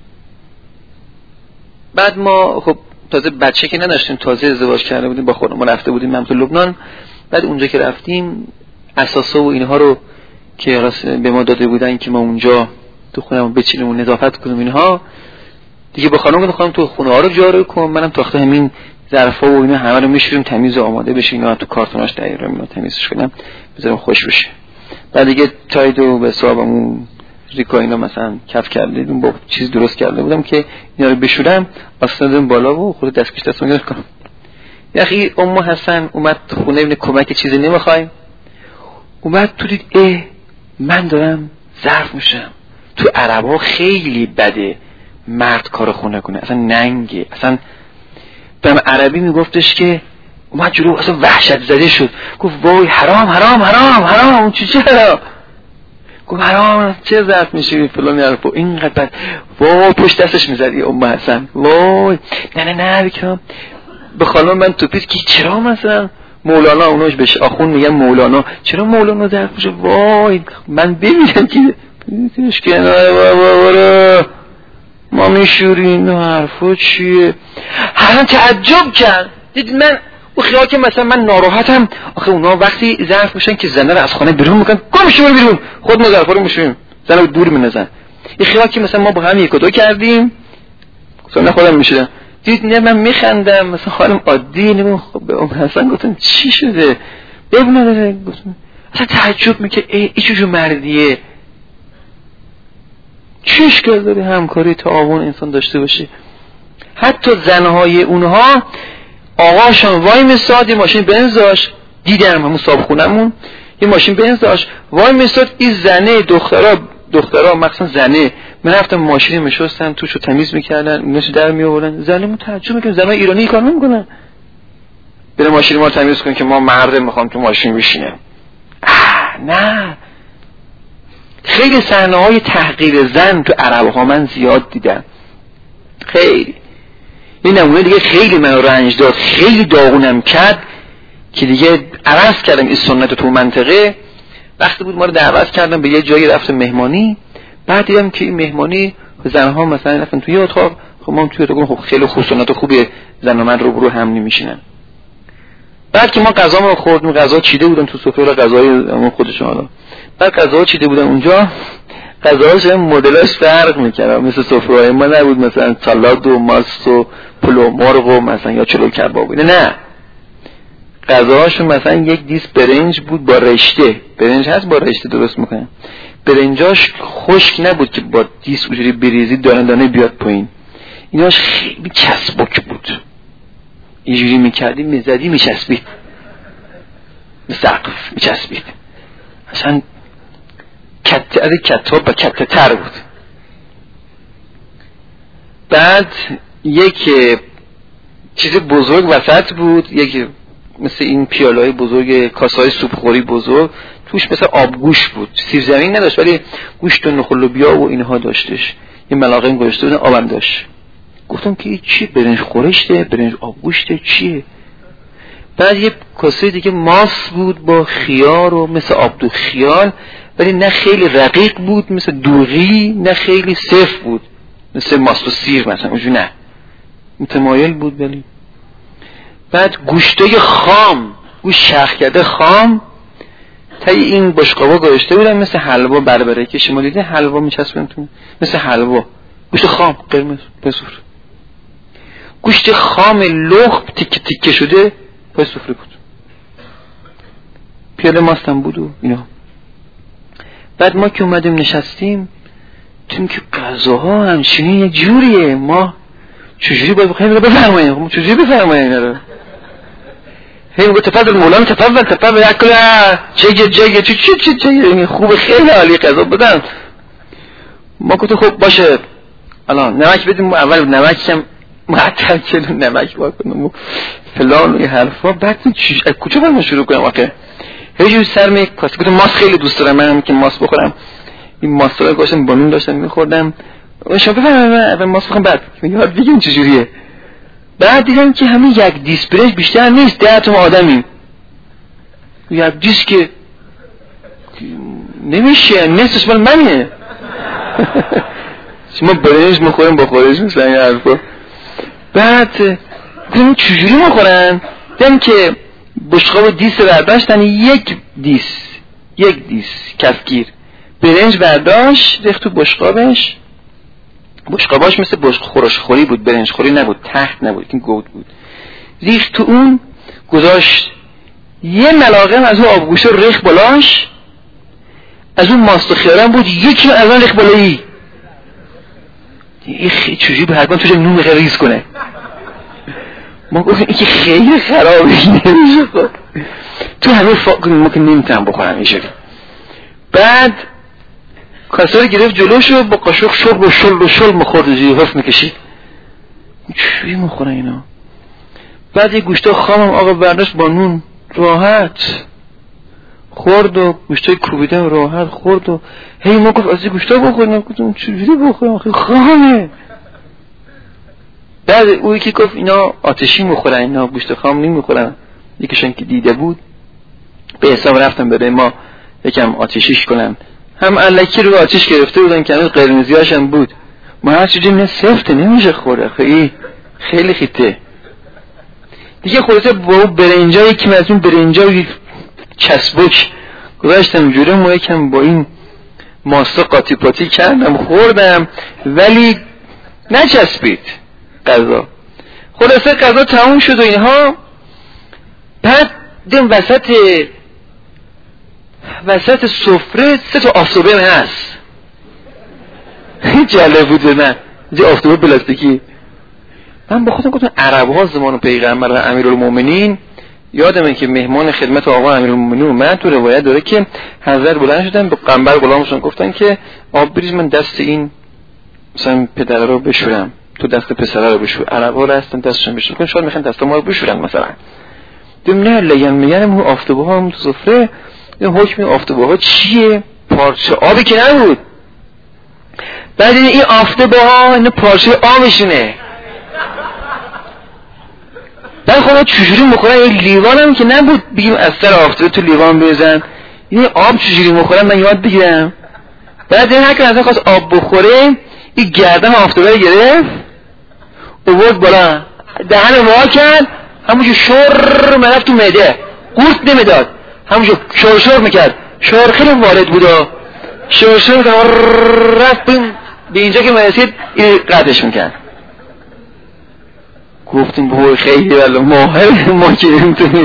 بعد ما خب تازه بچه که نداشتیم، تازه ازدواج کرده بودیم با خودمون، رفته بودیم من تو لبنان. بعد اونجا که رفتیم اساسا و اینها رو که به ما داده بودن که ما اونجا تو خونمون بچینیم و نظافت کنیم اینها دیگه، به خانم گفتم تو خونه ها رو جارو کن، منم تاخته همین ظرفا و اینا همه رو میشوریم تمیز و آماده بشه، اینا تو کارتوناش دقیقاً اینا تمیزش کنم بذارم خوش بشه. بعد دیگه تایدو به حسابمون ریکا اینا مثلا کف کردیم، با چیز درست کرده بودم که اینا رو بشورم، اصلا بالا و خود دستکش دستم گرفتم. یا اخی ام حسن اومد خونه ببینه کمک چیزی نمیخوایم، اومد تو دید اه من دارم ظرف میشم. تو عربا خیلی بده مرد کار خونه کنه، اصلا ننگه، اصلا برم عربی میگفتش که اومد جلو اصلا وحشت زده شد، گفت وای حرام حرام حرام حرام، چی چی حرام؟ گفت حرام چه ظرف میشه فلان حرفا، اینقدر وای پشت دستش میزدی ام حسن، وای نه نه نه بکنم. به خانم من توپید که چرا مثلا مولانا اوناش بشه آخون میگن مولانا، چرا مولانا ظرف میشه؟ وای من ببینم که پیشش کناره بابا ما میشوریم و حرفا چیه. حالا تعجب کرد، دید من او خیال که مثلا من ناراحتم، آخه اونا وقتی ظرف میشن که زنه رو از خانه بیرون میکنن، گم شو برو بیرون، خود ما ظرفا رو میشوریم، زنه رو دور مینزن. این خیال که مثلا ما با هم یک و دو کردیم، گفتم نه خودم میشورم. دید نه من میخندم مثلا حالم عادی، نمیم خب به اون حسن گفتم چی شده؟ بگو نداره، گفتم اصلا تعجب میکنه ای ای چجور مردیه، چی اشکال داره همکاری تعاون انسان داشته باشه. حتی زنهای اونها آقاشون وای میستاد یه ماشین بنز داشت، دیدم همون صاحب خونمون یه ماشین بنز داشت وای میستاد، این زنه دخترها دخترها مخصوصا زنه من رفتم ماشین میشستن توشو تمیز میکردن، ایناشو در میآوردن. زنمون تعجب میکنه زنای ایرانی کار نمیکنن، بره ماشین ما تمیز کن که ما مرد میخوام تو ماشین بشینه. نه، خیلی صحنه‌های تحقیر زن تو عرب ها من زیاد دیدم، خیلی. این نمونه دیگه خیلی من رنج داد، خیلی داغونم کرد. که دیگه عوض کردم این سنت تو منطقه. وقتی بود ما رو دعوت کردم به یه جایی رفتم مهمانی، بعد دیدم که این مهمانی زنها مثلا رفتن توی اتاق، خب ما توی اتاق خب خیلی خوب سنت خوبیه، زن و مرد رو برو هم نمیشینن. بعد که ما غذا رو خوردیم، غذا چیده بودن تو سفره، غذای اون خودشون حالا، بعد غذا چیده بودن اونجا، غذاش مدلش فرق می‌کرد، مثل سفره ما نبود مثلا سالاد و ماست و پلو مرغ و مثلا یا چلو کباب بود، نه غذاهاشون مثلا یک دیس برنج بود با رشته، برنج هست با رشته درست میکنن، برنجاش خشک نبود که با دیس اونجوری بریزی دانه دانه بیاد پایین، ایناش خیلی چسبک بود، اینجوری میکردی میزدی میچسبید سقف میچسبید، اصلا کته از کتاب با کته تر بود. بعد یک چیز بزرگ وسط بود، یک مثل این پیاله‌های بزرگ، کاسه‌های سوپخوری بزرگ، توش مثل آبگوش بود، سیب زمین نداشت ولی گوشت و نخل و بیا و اینها داشتش، یه ملاقه گذاشته بودن، آبم داشت. گفتم که چی؟ برنج خورشته، برنج آبگوشته، چیه؟ بعد یه کاسه دیگه ماست بود با خیار و مثل آبدو خیال، ولی نه خیلی رقیق بود مثل دوغی، نه خیلی صف بود مثل ماست و سیر مثلا، اونجور نه، متمایل بود. ولی بعد گوشتای خام، گوشت شخ کرده خام تای این بشقابا گذاشته بودن، مثل حلوا بربره که شما دیدین حلوا میچسبن تو، مثل حلوا گوشت خام قرمز بسور، گوشت خام لخت تیکه تیکه شده پای سفره بود، پیاله ماستم بود و اینا. بعد ما که اومدیم نشستیم، تیم که غذاها همچنین یه جوریه، ما چجوری باید بخوایم بفرماییم، ما چجوری بفرماییم اینا رو؟ هی میگه تفضل مولانا تفضل تفضل یاکل جگه جگه چی چی چی چی خوبه خیلی عالی غذا بدن. ما گفتیم خب باشه الان نمک بدیم، اول نمک کم معطل کردم، نمک واکنم و فلان و این حرفا. بعد چی از کجا باید ما شروع کنم واقعا؟ هی جو سر می کاسه گفتم ماست خیلی دوست دارم، من که ماست بخورم، این ماست رو گوشتم با نون داشتم میخوردم، شما بفرمایید اول ماست بخورم بعد میگم بگیم چجوریه. بعد دیدم که همین یک دیس برنج بیشتر نیست، ده تا آدمیم، یک دیس که نمیشه، نصفش مال منه. شما برنج میخوریم با خورش مثلا این حرفا. بعد دیدم چجوری میخورن، دیدم که بشقاب دیس برداشتن، یک دیس یک دیس کفگیر برنج برداشت ریخت تو بشقابش، بشقاباش مثل بشق خورش خوری بود، برنج خوری نبود، تحت نبود، این گود بود، ریخت تو اون گذاشت، یه ملاقه از اون آبگوشه ریخت بالاش، از اون ماست و خیارم بود یکی از اون ریخت بالایی، این خیلی چجوری به حتما توش نون ریز کنه. ما گفتیم این که خیلی خرابه نمیشه خود تو همه فاق ما که نمیتونم بخورم اینجوری. بعد کاسه رو گرفت جلوشو با قاشق شل و شل و شل مخورد و جوی حف میکشید، چوی مخورن اینا. بعد یه گوشتا خامم آقا برداشت با نون راحت خورد و گوشتای کوبیدم راحت خورد و هی ما گفت از این گوشتا بخوریم، گفتم چجوری بخورم آخه خامه. بعد اوی که گفت اینا آتشی میخورن، اینا گوشت خام نمیخورن، یکیشون که دیده بود به حساب رفتم برای ما یکم آتشیش کنم، هم الکی رو آتش گرفته بودن که هنوز قرمزیاش هم بود، ما هر چیزی نه سفته نمیشه خوره، خیلی خیلی خیته دیگه. خلاصه با برنجا یکی از اون برنجای چسبک گذاشتم جوره، ما یکم با این ماستا قاطی پاتی کردم خوردم ولی نچسبید غذا. خلاصه غذا تموم شد و اینها. بعد دیدم وسط وسط سفره سه تا آفتابه من هست. جالب بود من اینجا آفتابه پلاستیکی. من با خودم گفتم عرب ها زمان پیغمبر امیرالمومنین، یادمه که مهمان خدمت آقا امیرالمومنین اومد، تو روایت داره که حضرت بلند شدن به قنبر غلامشون گفتن که آب بریز من دست این مثلا پدر رو بشورم، تو دست پسر رو بشور. عرب ها رو هستن دستشون بشور کن، شاید میخوان دست ما رو بشورن مثلا. دیدم نه لگن میگن اون آفتابه ها هم تو سفره، این حکم آفتابه ها چیه؟ پارچه آبی که نبود. بعد این آفتابه ها این پارچه آبشونه. بعد خب چجوری میخورن؟ یه لیوانم که نبود بگیم از سر آفتابه تو لیوان بزن، یه آب چجوری میخورن من یاد بگیرم. بعد این هر که ازن خواست آب بخوره این گردن آفتابه گرفت اوورد بالا دهن وا کرد، همونجور شر مرفت تو معده، قورت نمیداد، همونجور شر شر میکرد، شر خیلی وارد بودا، شر شر میکرد رفت به اینجا که مرسید این قطعش میکرد. گفتیم بابا خیلی ولی ماهر ما که نمیتونیم.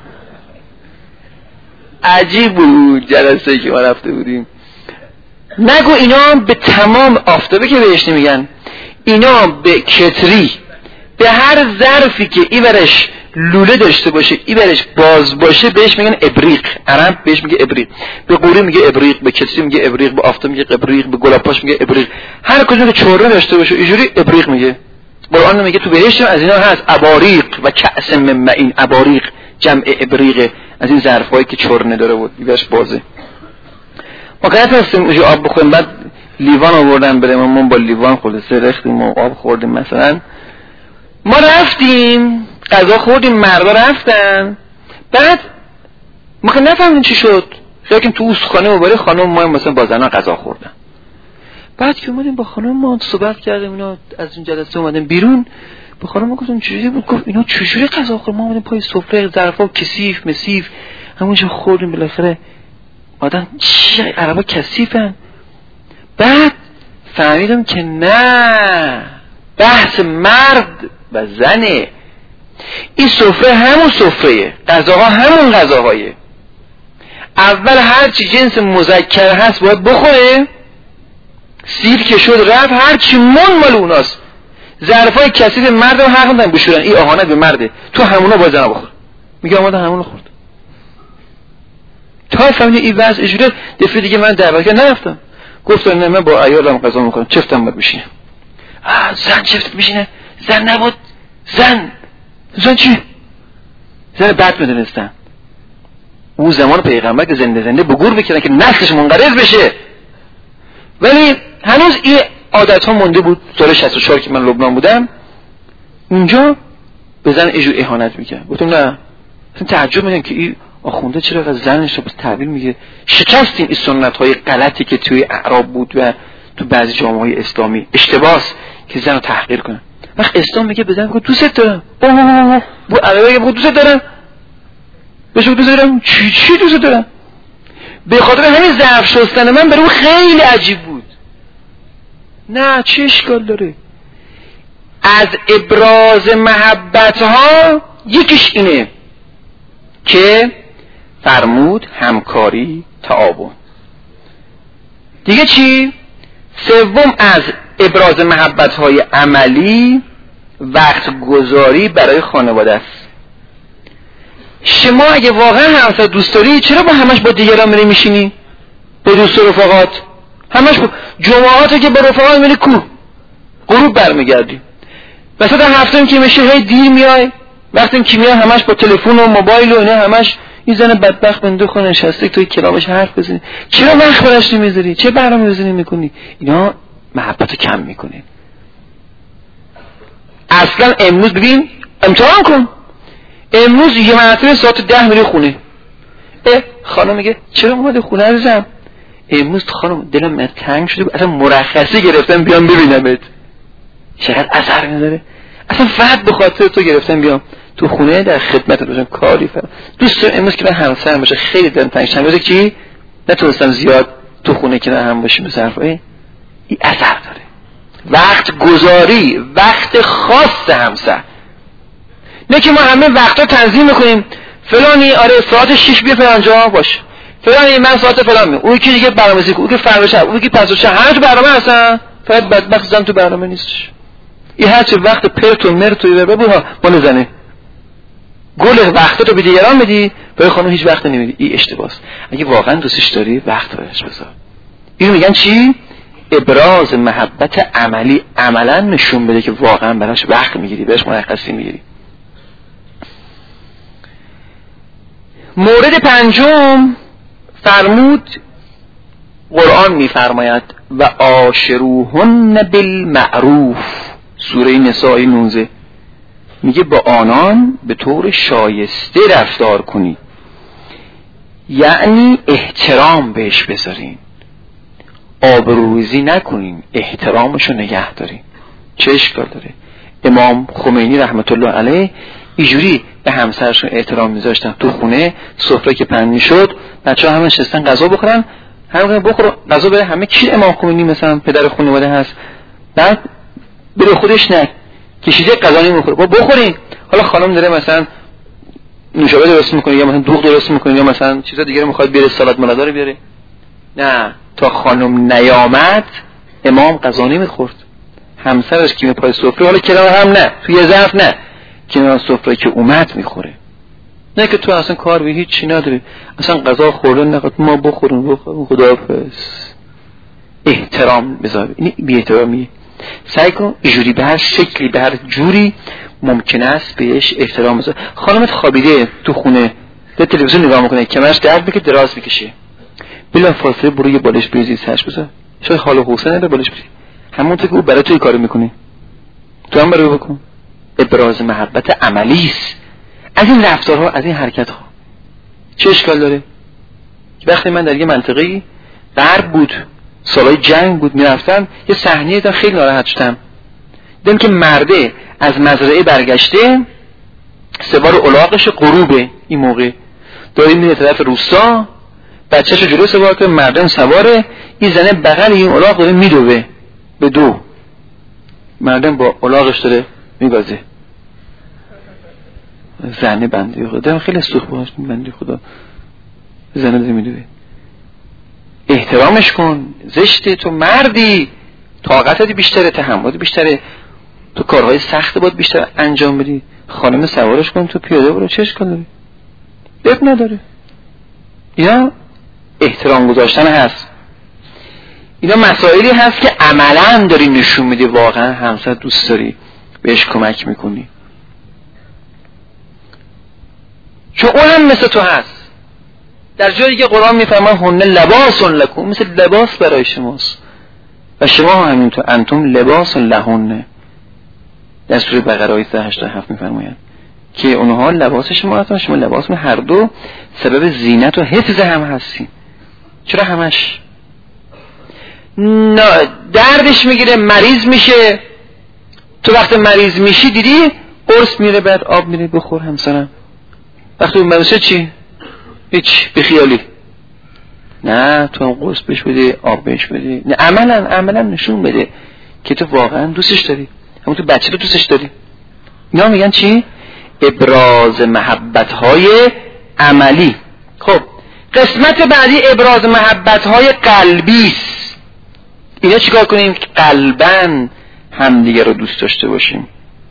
عجیب بود جلسه که ما رفته بودیم. نگو اینا به تمام آفتابه که بهش نمیگن، اینا به کتری به هر ظرفی که ای برش لوله داشته باشه ای برش باز باشه بهش میگن ابریق. عرب بهش میگه ابریق، به قوری میگه ابریق، به کتری میگه ابریق، به آفتاب میگه ابریق، به گلابپاش میگه ابریق. هر کدوم که چهره داشته باشه اینجوری ابریق میگه. قرآن میگه تو بهشت از اینا هست اباریق و کأس من معین. اباریق جمع ابریق، از این ظرفایی که چرنه داره بود بیش بازه. ما قطعا هستیم اونجا آب بخوریم، بعد لیوان آوردن بریم، ما با لیوان خورده سرختیم و آب خوردیم. مثلا ما رفتیم غذا خوردیم، مردا رفتن، بعد ما که نفهمیم چی شد، فکر تو اوست خانه مباره خانم ما مثلا با زنان غذا خوردن. بعد که اومدیم با خانم ما صحبت کردیم، اینا از این جلسه اومدیم بیرون، با خانم ما گفتم چجوری بود؟ گفت اینا چجوری غذا خوردن؟ ما اومدیم پای سفره ظرفا کثیف مسیف همونجا خوردیم. بالاخره آدم چی عربا کثیفن. بعد فهمیدم که نه، بحث مرد و زنه. این سفره همون سفره، غذاها همون غذاهایه. اول هر چی جنس مذکر هست باید بخوره، سیر که شد رفت، هر چی من مال اوناست. ظرفای کثیف مرد رو حق ندارن بشورن، این اهانت به مرده، تو همونا باید زن بخور. میگه آماده همونو خورد. تا فهمیدی این وضع اجوره. دفعه دیگه من دعوت کردم نرفتم، گفتم نه من با عیالم غذا میکنم، چفتم باید بشینه. آه زن چفتت بشینه؟ زن نبود، زن زن چی؟ زن بد میدونستن. او زمان پیغمبر که زنده زنده بگور بکنن که نسلش منقرض بشه، ولی هنوز این عادت ها مونده بود. سال شصت و چهار که من لبنان بودم اونجا به زن اجور اهانت میکرد. گفتم نه، اصلا تعجب میکنم که این آخونده چرا از زنش رو تحویل میگه. شکستیم این سنت های غلطی که توی اعراب بود و تو بعضی جامعه های اسلامی اشتباس که زن رو تحقیر کنن. وقت اسلام میگه به زن بگو دوست دارم، بو عربه بگو دوست دارم، بهش بگو دوست دارم. چی چی دوست دارم؟ به خاطر همین ظرف شستن من برای خیلی عجیب بود. نه چه اشکال داره؟ از ابراز محبت ها یکیش اینه که فرمود همکاری تعاون. دیگه چی؟ سوم از ابراز محبت های عملی وقت گذاری برای خانواده است. شما اگه واقعا همسر دوست داری چرا با همش با دیگران میری میشینی؟ با دوست و رفقات همش با جمعهات که با رفقات میری کو غروب برمیگردی. مثلا هفتم که میشه هی دیر میای، وقتی که میای همش با تلفن و موبایل و اینا همش. این زن بدبخت بنده خونه نشسته توی کلابش حرف بزنی، چرا وقت براش نمیذاری؟ چه برنامه بزنی میکنی؟ اینا محبت کم میکنه. اصلا امروز ببین امتحان کن، امروز یه مرتبه ساعت ده میری خونه. اه خانم میگه چرا اومدی خونه عزیزم؟ امروز خانم دلم من تنگ شده، اصلا مرخصی گرفتم بیام ببینمت. چقدر اثر میذاره. اصلا فقط به خاطر تو گرفتم بیام تو خونه در خدمت باشم کاری فرم. دوست دارم امروز که من همسرم باشه، خیلی دلم تنگ شده روزی که نتونستم زیاد تو خونه که هم باشیم. صرفه این اثر داره. وقت گذاری، وقت خاص همسر. نه که ما همه وقتا تنظیم میکنیم، فلانی آره ساعت شش بیا فلانجا باشه، فلانی من ساعت فلان میام، اون که دیگه برنامه‌ریزی کنه، اون که فردا شب، اون که پسا شب، همه تو برنامه هستن، فقط بدبخت زن تو برنامه نیستش. این هر چه وقت پرت و مرت و ایره ببوها مال زنه. گل وقت رو به دیگران میدی، برای خانم هیچ وقت نمیدی. این اشتباهه. اگه واقعا دوستش داری وقت براش بذار. اینو میگن چی؟ ابراز محبت عملی. عملا نشون بده که واقعا براش وقت میگیری، بهش مرخصی میگیری. مورد پنجم فرمود، قرآن میفرماید و عاشروهن بالمعروف، سوره نساء نوزده. میگه با آنان به طور شایسته رفتار کنی، یعنی احترام بهش بذارین، آبروریزی نکنین، احترامشو نگه دارین. چه اشکال داره؟ امام خمینی رحمت الله علیه اینجوری به همسرشون احترام میذاشتن. تو خونه سفره که پهن میشد بچه‌ها همه نشستن غذا بخورن، همه بخورن غذا بره همه. کی امام خمینی مثلا پدر خانواده هست، بعد بره خودش نه کشیده غذا نمیخوره، با بخورین. حالا خانم داره مثلا نوشابه درست میکنه یا مثلا دوغ درست میکنه یا مثلا چیزا دیگه رو میخواد بیاره، سالاد ملادار بیاره، نه تا خانم نیامد امام غذا نمیخورد. همسرش که پای سفره، حالا کنار هم نه، توی ظرف نه، کنار سفره که اومد میخوره. نه که تو اصلا کار به هیچ چی نداری، اصلا غذا خوردن نخواد، ما بخوریم بخوریم خداحافظ. احترام بذار، این بی احترامیه. سعی کن جوری به هر شکلی به هر جوری ممکن است بهش احترام بذار. خانمت خوابیده تو خونه به تلویزیون نگاه میکنه، کمرش درد میکنه، دراز میکشه، بلا فاصله برو یه بالش بریزی سرش بذار، شاید حال و حوصله نداره بالش بریزی، همونطور که او برای توی کارو میکنه تو هم برای بکن. ابراز محبت عملی است از این رفتارها، از این حرکتها. چه اشکال داره؟ وقتی من در یه منطقه‌ای غرب بود، سالای جنگ بود، میرفتم یه صحنه دیدم خیلی ناراحت شدم. دیدم که مرده از مزرعه برگشته، سوار الاغش غروبه، این موقع داره میره طرف روستا، بچه‌شو جلو سوار کنه، مردم سواره، این زنه بغل این الاغ داره میدوه به دو، مردم با الاغش داره میگازه. زنه بنده خدا خیلی سوخت باش، بنده خدا زنه داره میدوه. احترامش کن، زشته، تو مردی، طاقتت بیشتره، تحملت بیشتره، تو کارهای سخت باید بیشتر انجام بدی. خانم سوارش کن، تو پیاده برو، چه اشکال داره؟ اب نداره. اینا احترام گذاشتن هست. اینا مسائلی هست که عملاً داری نشون میدی واقعا همسر دوست داری، بهش کمک میکنی، چون اونم مثل تو هست. در جایی که قرآن میفرماید هن لباس لکم، مثل لباس برای شماست و شما همینطور انتم لباس لهن. در سوره بقره آیه هشتاد و هفت میفرماید که اونها لباس شما هستن، شما لباس من هر دو سبب زینت و حفظ هم هستین. چرا همش نه دردش میگیره، مریض میشه، تو وقت مریض میشی دیدی قرص میره، بعد آب میره بخور همسرم، وقتی اون مریض چی؟ هیچ بخیالی، نه تو هم قرص بهش بده، آب بهش بده، نه عملا عملا نشون بده که تو واقعا دوستش داری، همون تو بچه رو دوستش داری. اینا میگن چی؟ ابراز محبت‌های عملی. خب قسمت بعدی ابراز محبت‌های قلبی است. اینا چیکار کنیم که قلباً همدیگه رو دوست داشته باشیم؟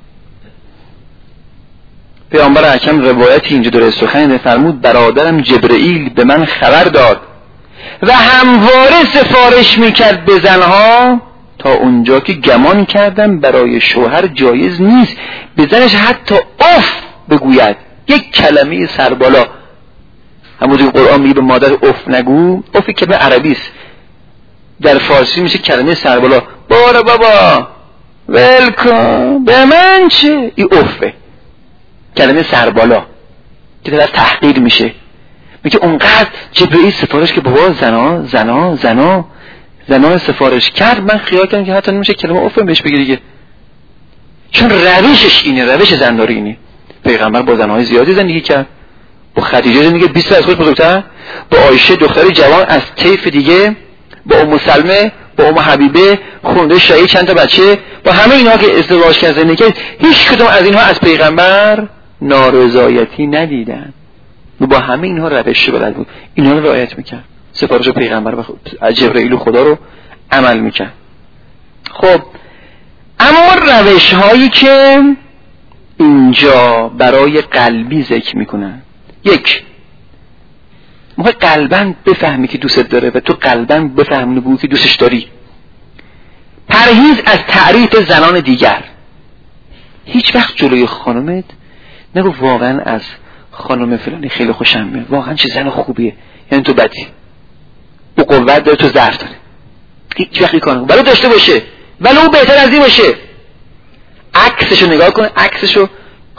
پیامبر اکرم روایتی اینجا داره سخنی فرمود برادرم جبرئیل به من خبر داد و همواره سفارش میکرد به زنها تا اونجا که گمان کردم برای شوهر جایز نیست به زنش حتی اف بگوید، یک کلمه سربالا. همونطور که قرآن میگه به مادر اف نگو، افی کلمه عربی است، در فارسی میشه کلمه سربالا. بارا بابا ولکن به من چه، این افه، کلمه سربالا که طرف تحقیر میشه. میگه اونقدر جبرئیل سفارش که بابا زنا زنا زنا زنا سفارش کرد، من خیال کردم که حتی نمیشه کلمه افه بهش بگی دیگه، چون روشش اینه، روش زنداری اینه. پیغمبر با زنهای زیادی زندگی کرد، با خدیجه میگه بیست سال از خود بزرگتر، با عایشه دختر جوان از طیف دیگه، با ام سلمه، با ام حبیبه خونده شایی چند تا بچه، با همه اینها که ازدواج کرد زندگی کرد، هیچ کدوم از اینها از پیغمبر نارضایتی ندیدن و با همه اینها روش بلد بود، اینها رو رعایت میکرد، سفارش پیغمبر و جبرئیل و خدا رو عمل میکرد. خب اما روش هایی که اینجا برای قلبی ذکر میکنن، یک، موقع قلباً بفهمی که دوست داره و تو قلباً بفهمی بود که دوستش داری. پرهیز از تعریف زنان دیگر. هیچ وقت جلوی خانمت نگو واقعاً از خانم فلانی خیلی خوشم میاد، واقعاً چه زن خوبیه، یعنی تو بدی، او قوت داره تو ضعف داره. هیچ وقت کار نکن، ولی داشته باشه، ولی او بهتر از این باشه. عکسشو نگاه کن، عکسشو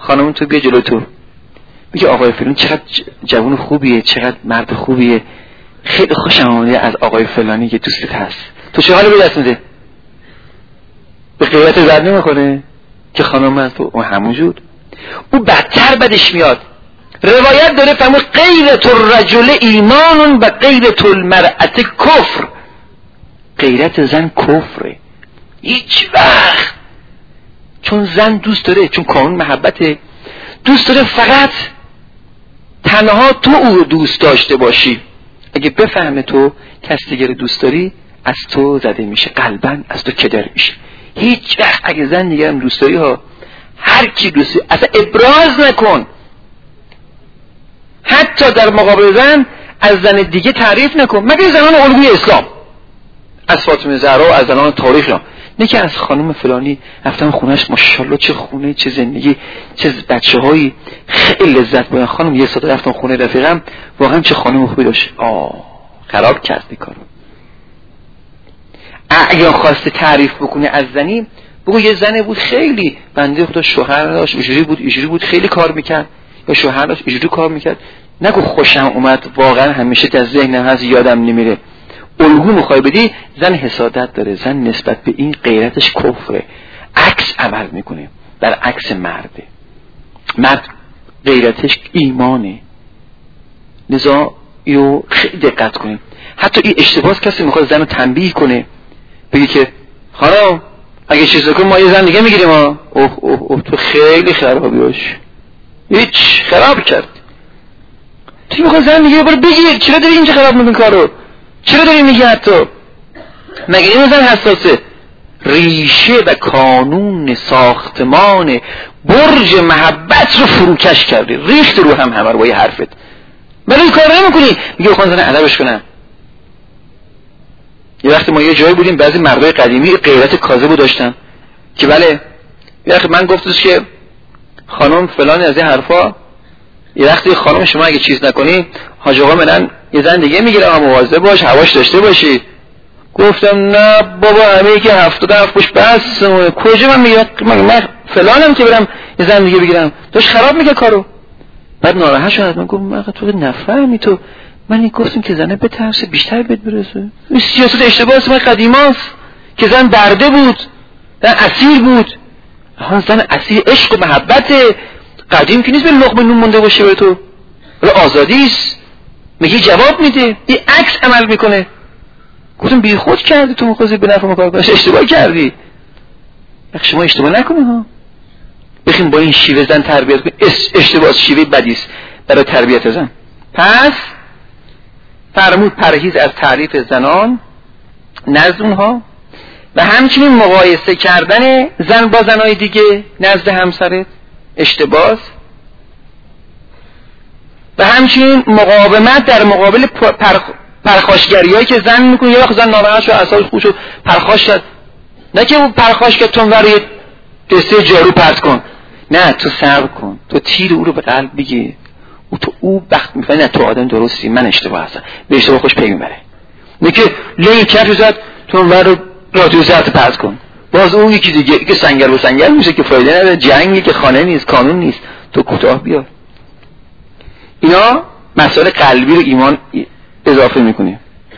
خانم تو بیا جلو تو، میگه آقای فلان چقدر جوان خوبیه، چقدر مرد خوبیه، خیلی خوشم اومده از آقای فلانی که دوستت هست، تو چه حالی به دست میده؟ به غیرت زد نمیکنه که خانم از تو همونجور؟ او بدتر بدش میاد. روایت داره فرمود غیرت الرجل ایمان و غیرت المرأة کفر. غیرت زن کفره. هیچ وقت، چون زن دوست داره، چون قانون محبته، دوست داره فقط تنها تو او رو دوست داشته باشی. اگه بفهمه تو کسی دیگه رو دوست داری، از تو زده میشه، قلباً از تو کدر میشه. هیچ وقت اگه زن دیگه هم دوست داری ها، هر کی دوستی اصلا ابراز نکن، حتی در مقابل زن از زن دیگه تعریف نکن، مگر زنان الگوی اسلام، از فاطمه زهرا و از زنان تاریخ ها. نه که از خانم فلانی رفتم خونهش ماشاءالله چه خونه، چه زندگی، چه بچه‌هایی، خیلی لذت بردم. خانم یه ساعت رفتم خونه رفیقم، واقعا چه خانم خوبی داشت. آه خراب کردی کارو. اگه خواسته تعریف بکنه از زنی، بگو یه زنه بود خیلی بنده خدا شوهر داشت اینجوری بود اینجوری بود خیلی کار میکرد، یا شوهر داشت اینجوری کار میکرد. نگو خوشم اومد، واقعا همیشه در ذهنم هست یادم نمیره. الگو میخوای بدی، زن حسادت داره، زن نسبت به این غیرتش کفره، عکس عمل میکنه در عکس مرده. مرد غیرتش ایمانه. لذا یو خیلی دقت کنیم. حتی این اشتباهی کسی میخواد زن رو تنبیه کنه، بگی که خانم اگه چیزی کنم ما یه زن دیگه میگیریم ها. اوه اوه اوه تو خیلی خرابی باش، هیچ خراب کرد. تو میخواد زن دیگه برو بگیر، چرا داری اینجا خراب میکنی کارو؟ چرا داری میگی حتی؟ مگه این زن حساسه؟ ریشه و کانون ساختمان برج محبت رو فروکش کردی، ریخت رو هم همه رو با یه حرفت. ولی کار نمیکنی، میگه خواهن زن ادبش کنم. یه وقتی ما یه جایی بودیم، بعضی مردای قدیمی غیرت کاذب داشتن که بله، یه وقتی من گفتش که خانم فلان از این حرفا، یه وقتی خانم شما اگه چیز نکنی حاج آقا منن یه زن دیگه میگیره، اما مواظب باش هواش داشته باشی. گفتم نه بابا، همه که هفتاد هفت پوش بس، کجا من میگم من فلانم که برم یه زن دیگه بگیرم؟ داشت خراب میگه کارو. بعد ناراحت شد، من گفتم من تو نفهمی تو، من گفتم که زنه بترسه بیشتر بهت برسه. این سیاست اشتباهی من قدیماست که زن برده بود، زن اسیر بود. ها زن اسیر عشق و محبت قدیم که نیست به لقمه نون مونده باشه به تو، ولی آزادی است. میگه جواب میده، این عکس عمل میکنه. گفتم بی خود کردی تو، مخواستی به نفع مکار کنی، اشتباه کردی. شما اشتباه نکنی ها. بخیم با این شیوه زن تربیت کنی، اشتباه شیوه بدی است برای تربیت زن. پس فرمود پرهیز از تعریف زنان نزد اونها و همچنین مقایسه کردن زن با زنای دیگه نزد همسرت اشتباه، و همچنین مقاومت در مقابل پرخ... پرخاشگری هایی که زن میکنه. یه وقت زن ناراحت شد، اعصابش خورد شد، پرخاش کرد. نه که اون پرخاش کرد تو اونور یه دسته جارو پرت کن، نه تو صبر کن، تو تیر او رو به قلب بگیر، او تو او بخت میفهمی نه تو آدم درستی، من اشتباه هستم، به اشتباه خوش پی میبره. نه که لی کف زد تو اونور رو رادیو زرد پرت کن، باز اون یکی دیگه که سنگر و سنگر میشه که فایده نداره، جنگی که خانه نیست، قانون نیست، تو کوتاه بیا. اینا مسائل قلبی رو ایمان اضافه میکنه.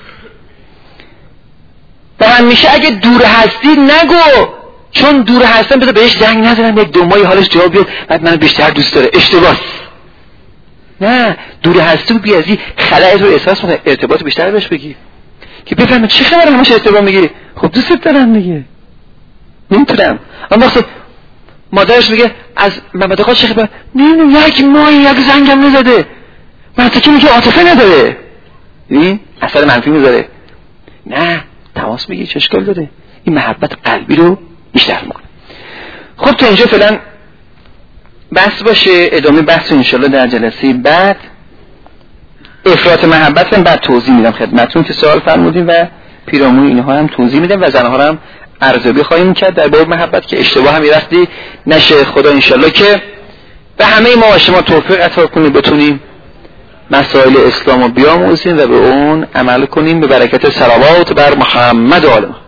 و همیشه اگه دور هستی نگو چون دور هستم بذار بهش زنگ نزنم یک دو ماهی حالش جواب بیاد بعد منو بیشتر دوست داره، اشتباه. نه دور هستی و بیازی خلأت رو احساس کنه، ارتباط بیشتر بهش بگی که بفهمه چه خبره همش ارتباط میگیری. خب دوستت دارم دیگه، نمیتونم. اما وقتی مادرش میگه از محمد آقا چه خبر، نه نه یک ماهی یک زنگم نزده، من تا که میگه عاطفه نداره، این اثر منفی میذاره. نه تماس بگیر، چه اشکال داره، این محبت قلبی رو بیشتر میکنه. خب تا اینجا فعلا بس باشه، ادامه بحث انشالله در جلسه بعد افراط محبت رو بعد توضیح میدم خدمتتون که سوال فرمودین و پیرامون اینها هم توضیح میدم و زنها هم ارزیابی خواهیم کرد در باب محبت که اشتباه هم یه وقتی نشه. خدا انشالله که به همه ما و شما توفیق عطا کنه بتونیم مسائل اسلام رو بیاموزیم و به اون عمل کنیم به برکت صلوات بر محمد و آله.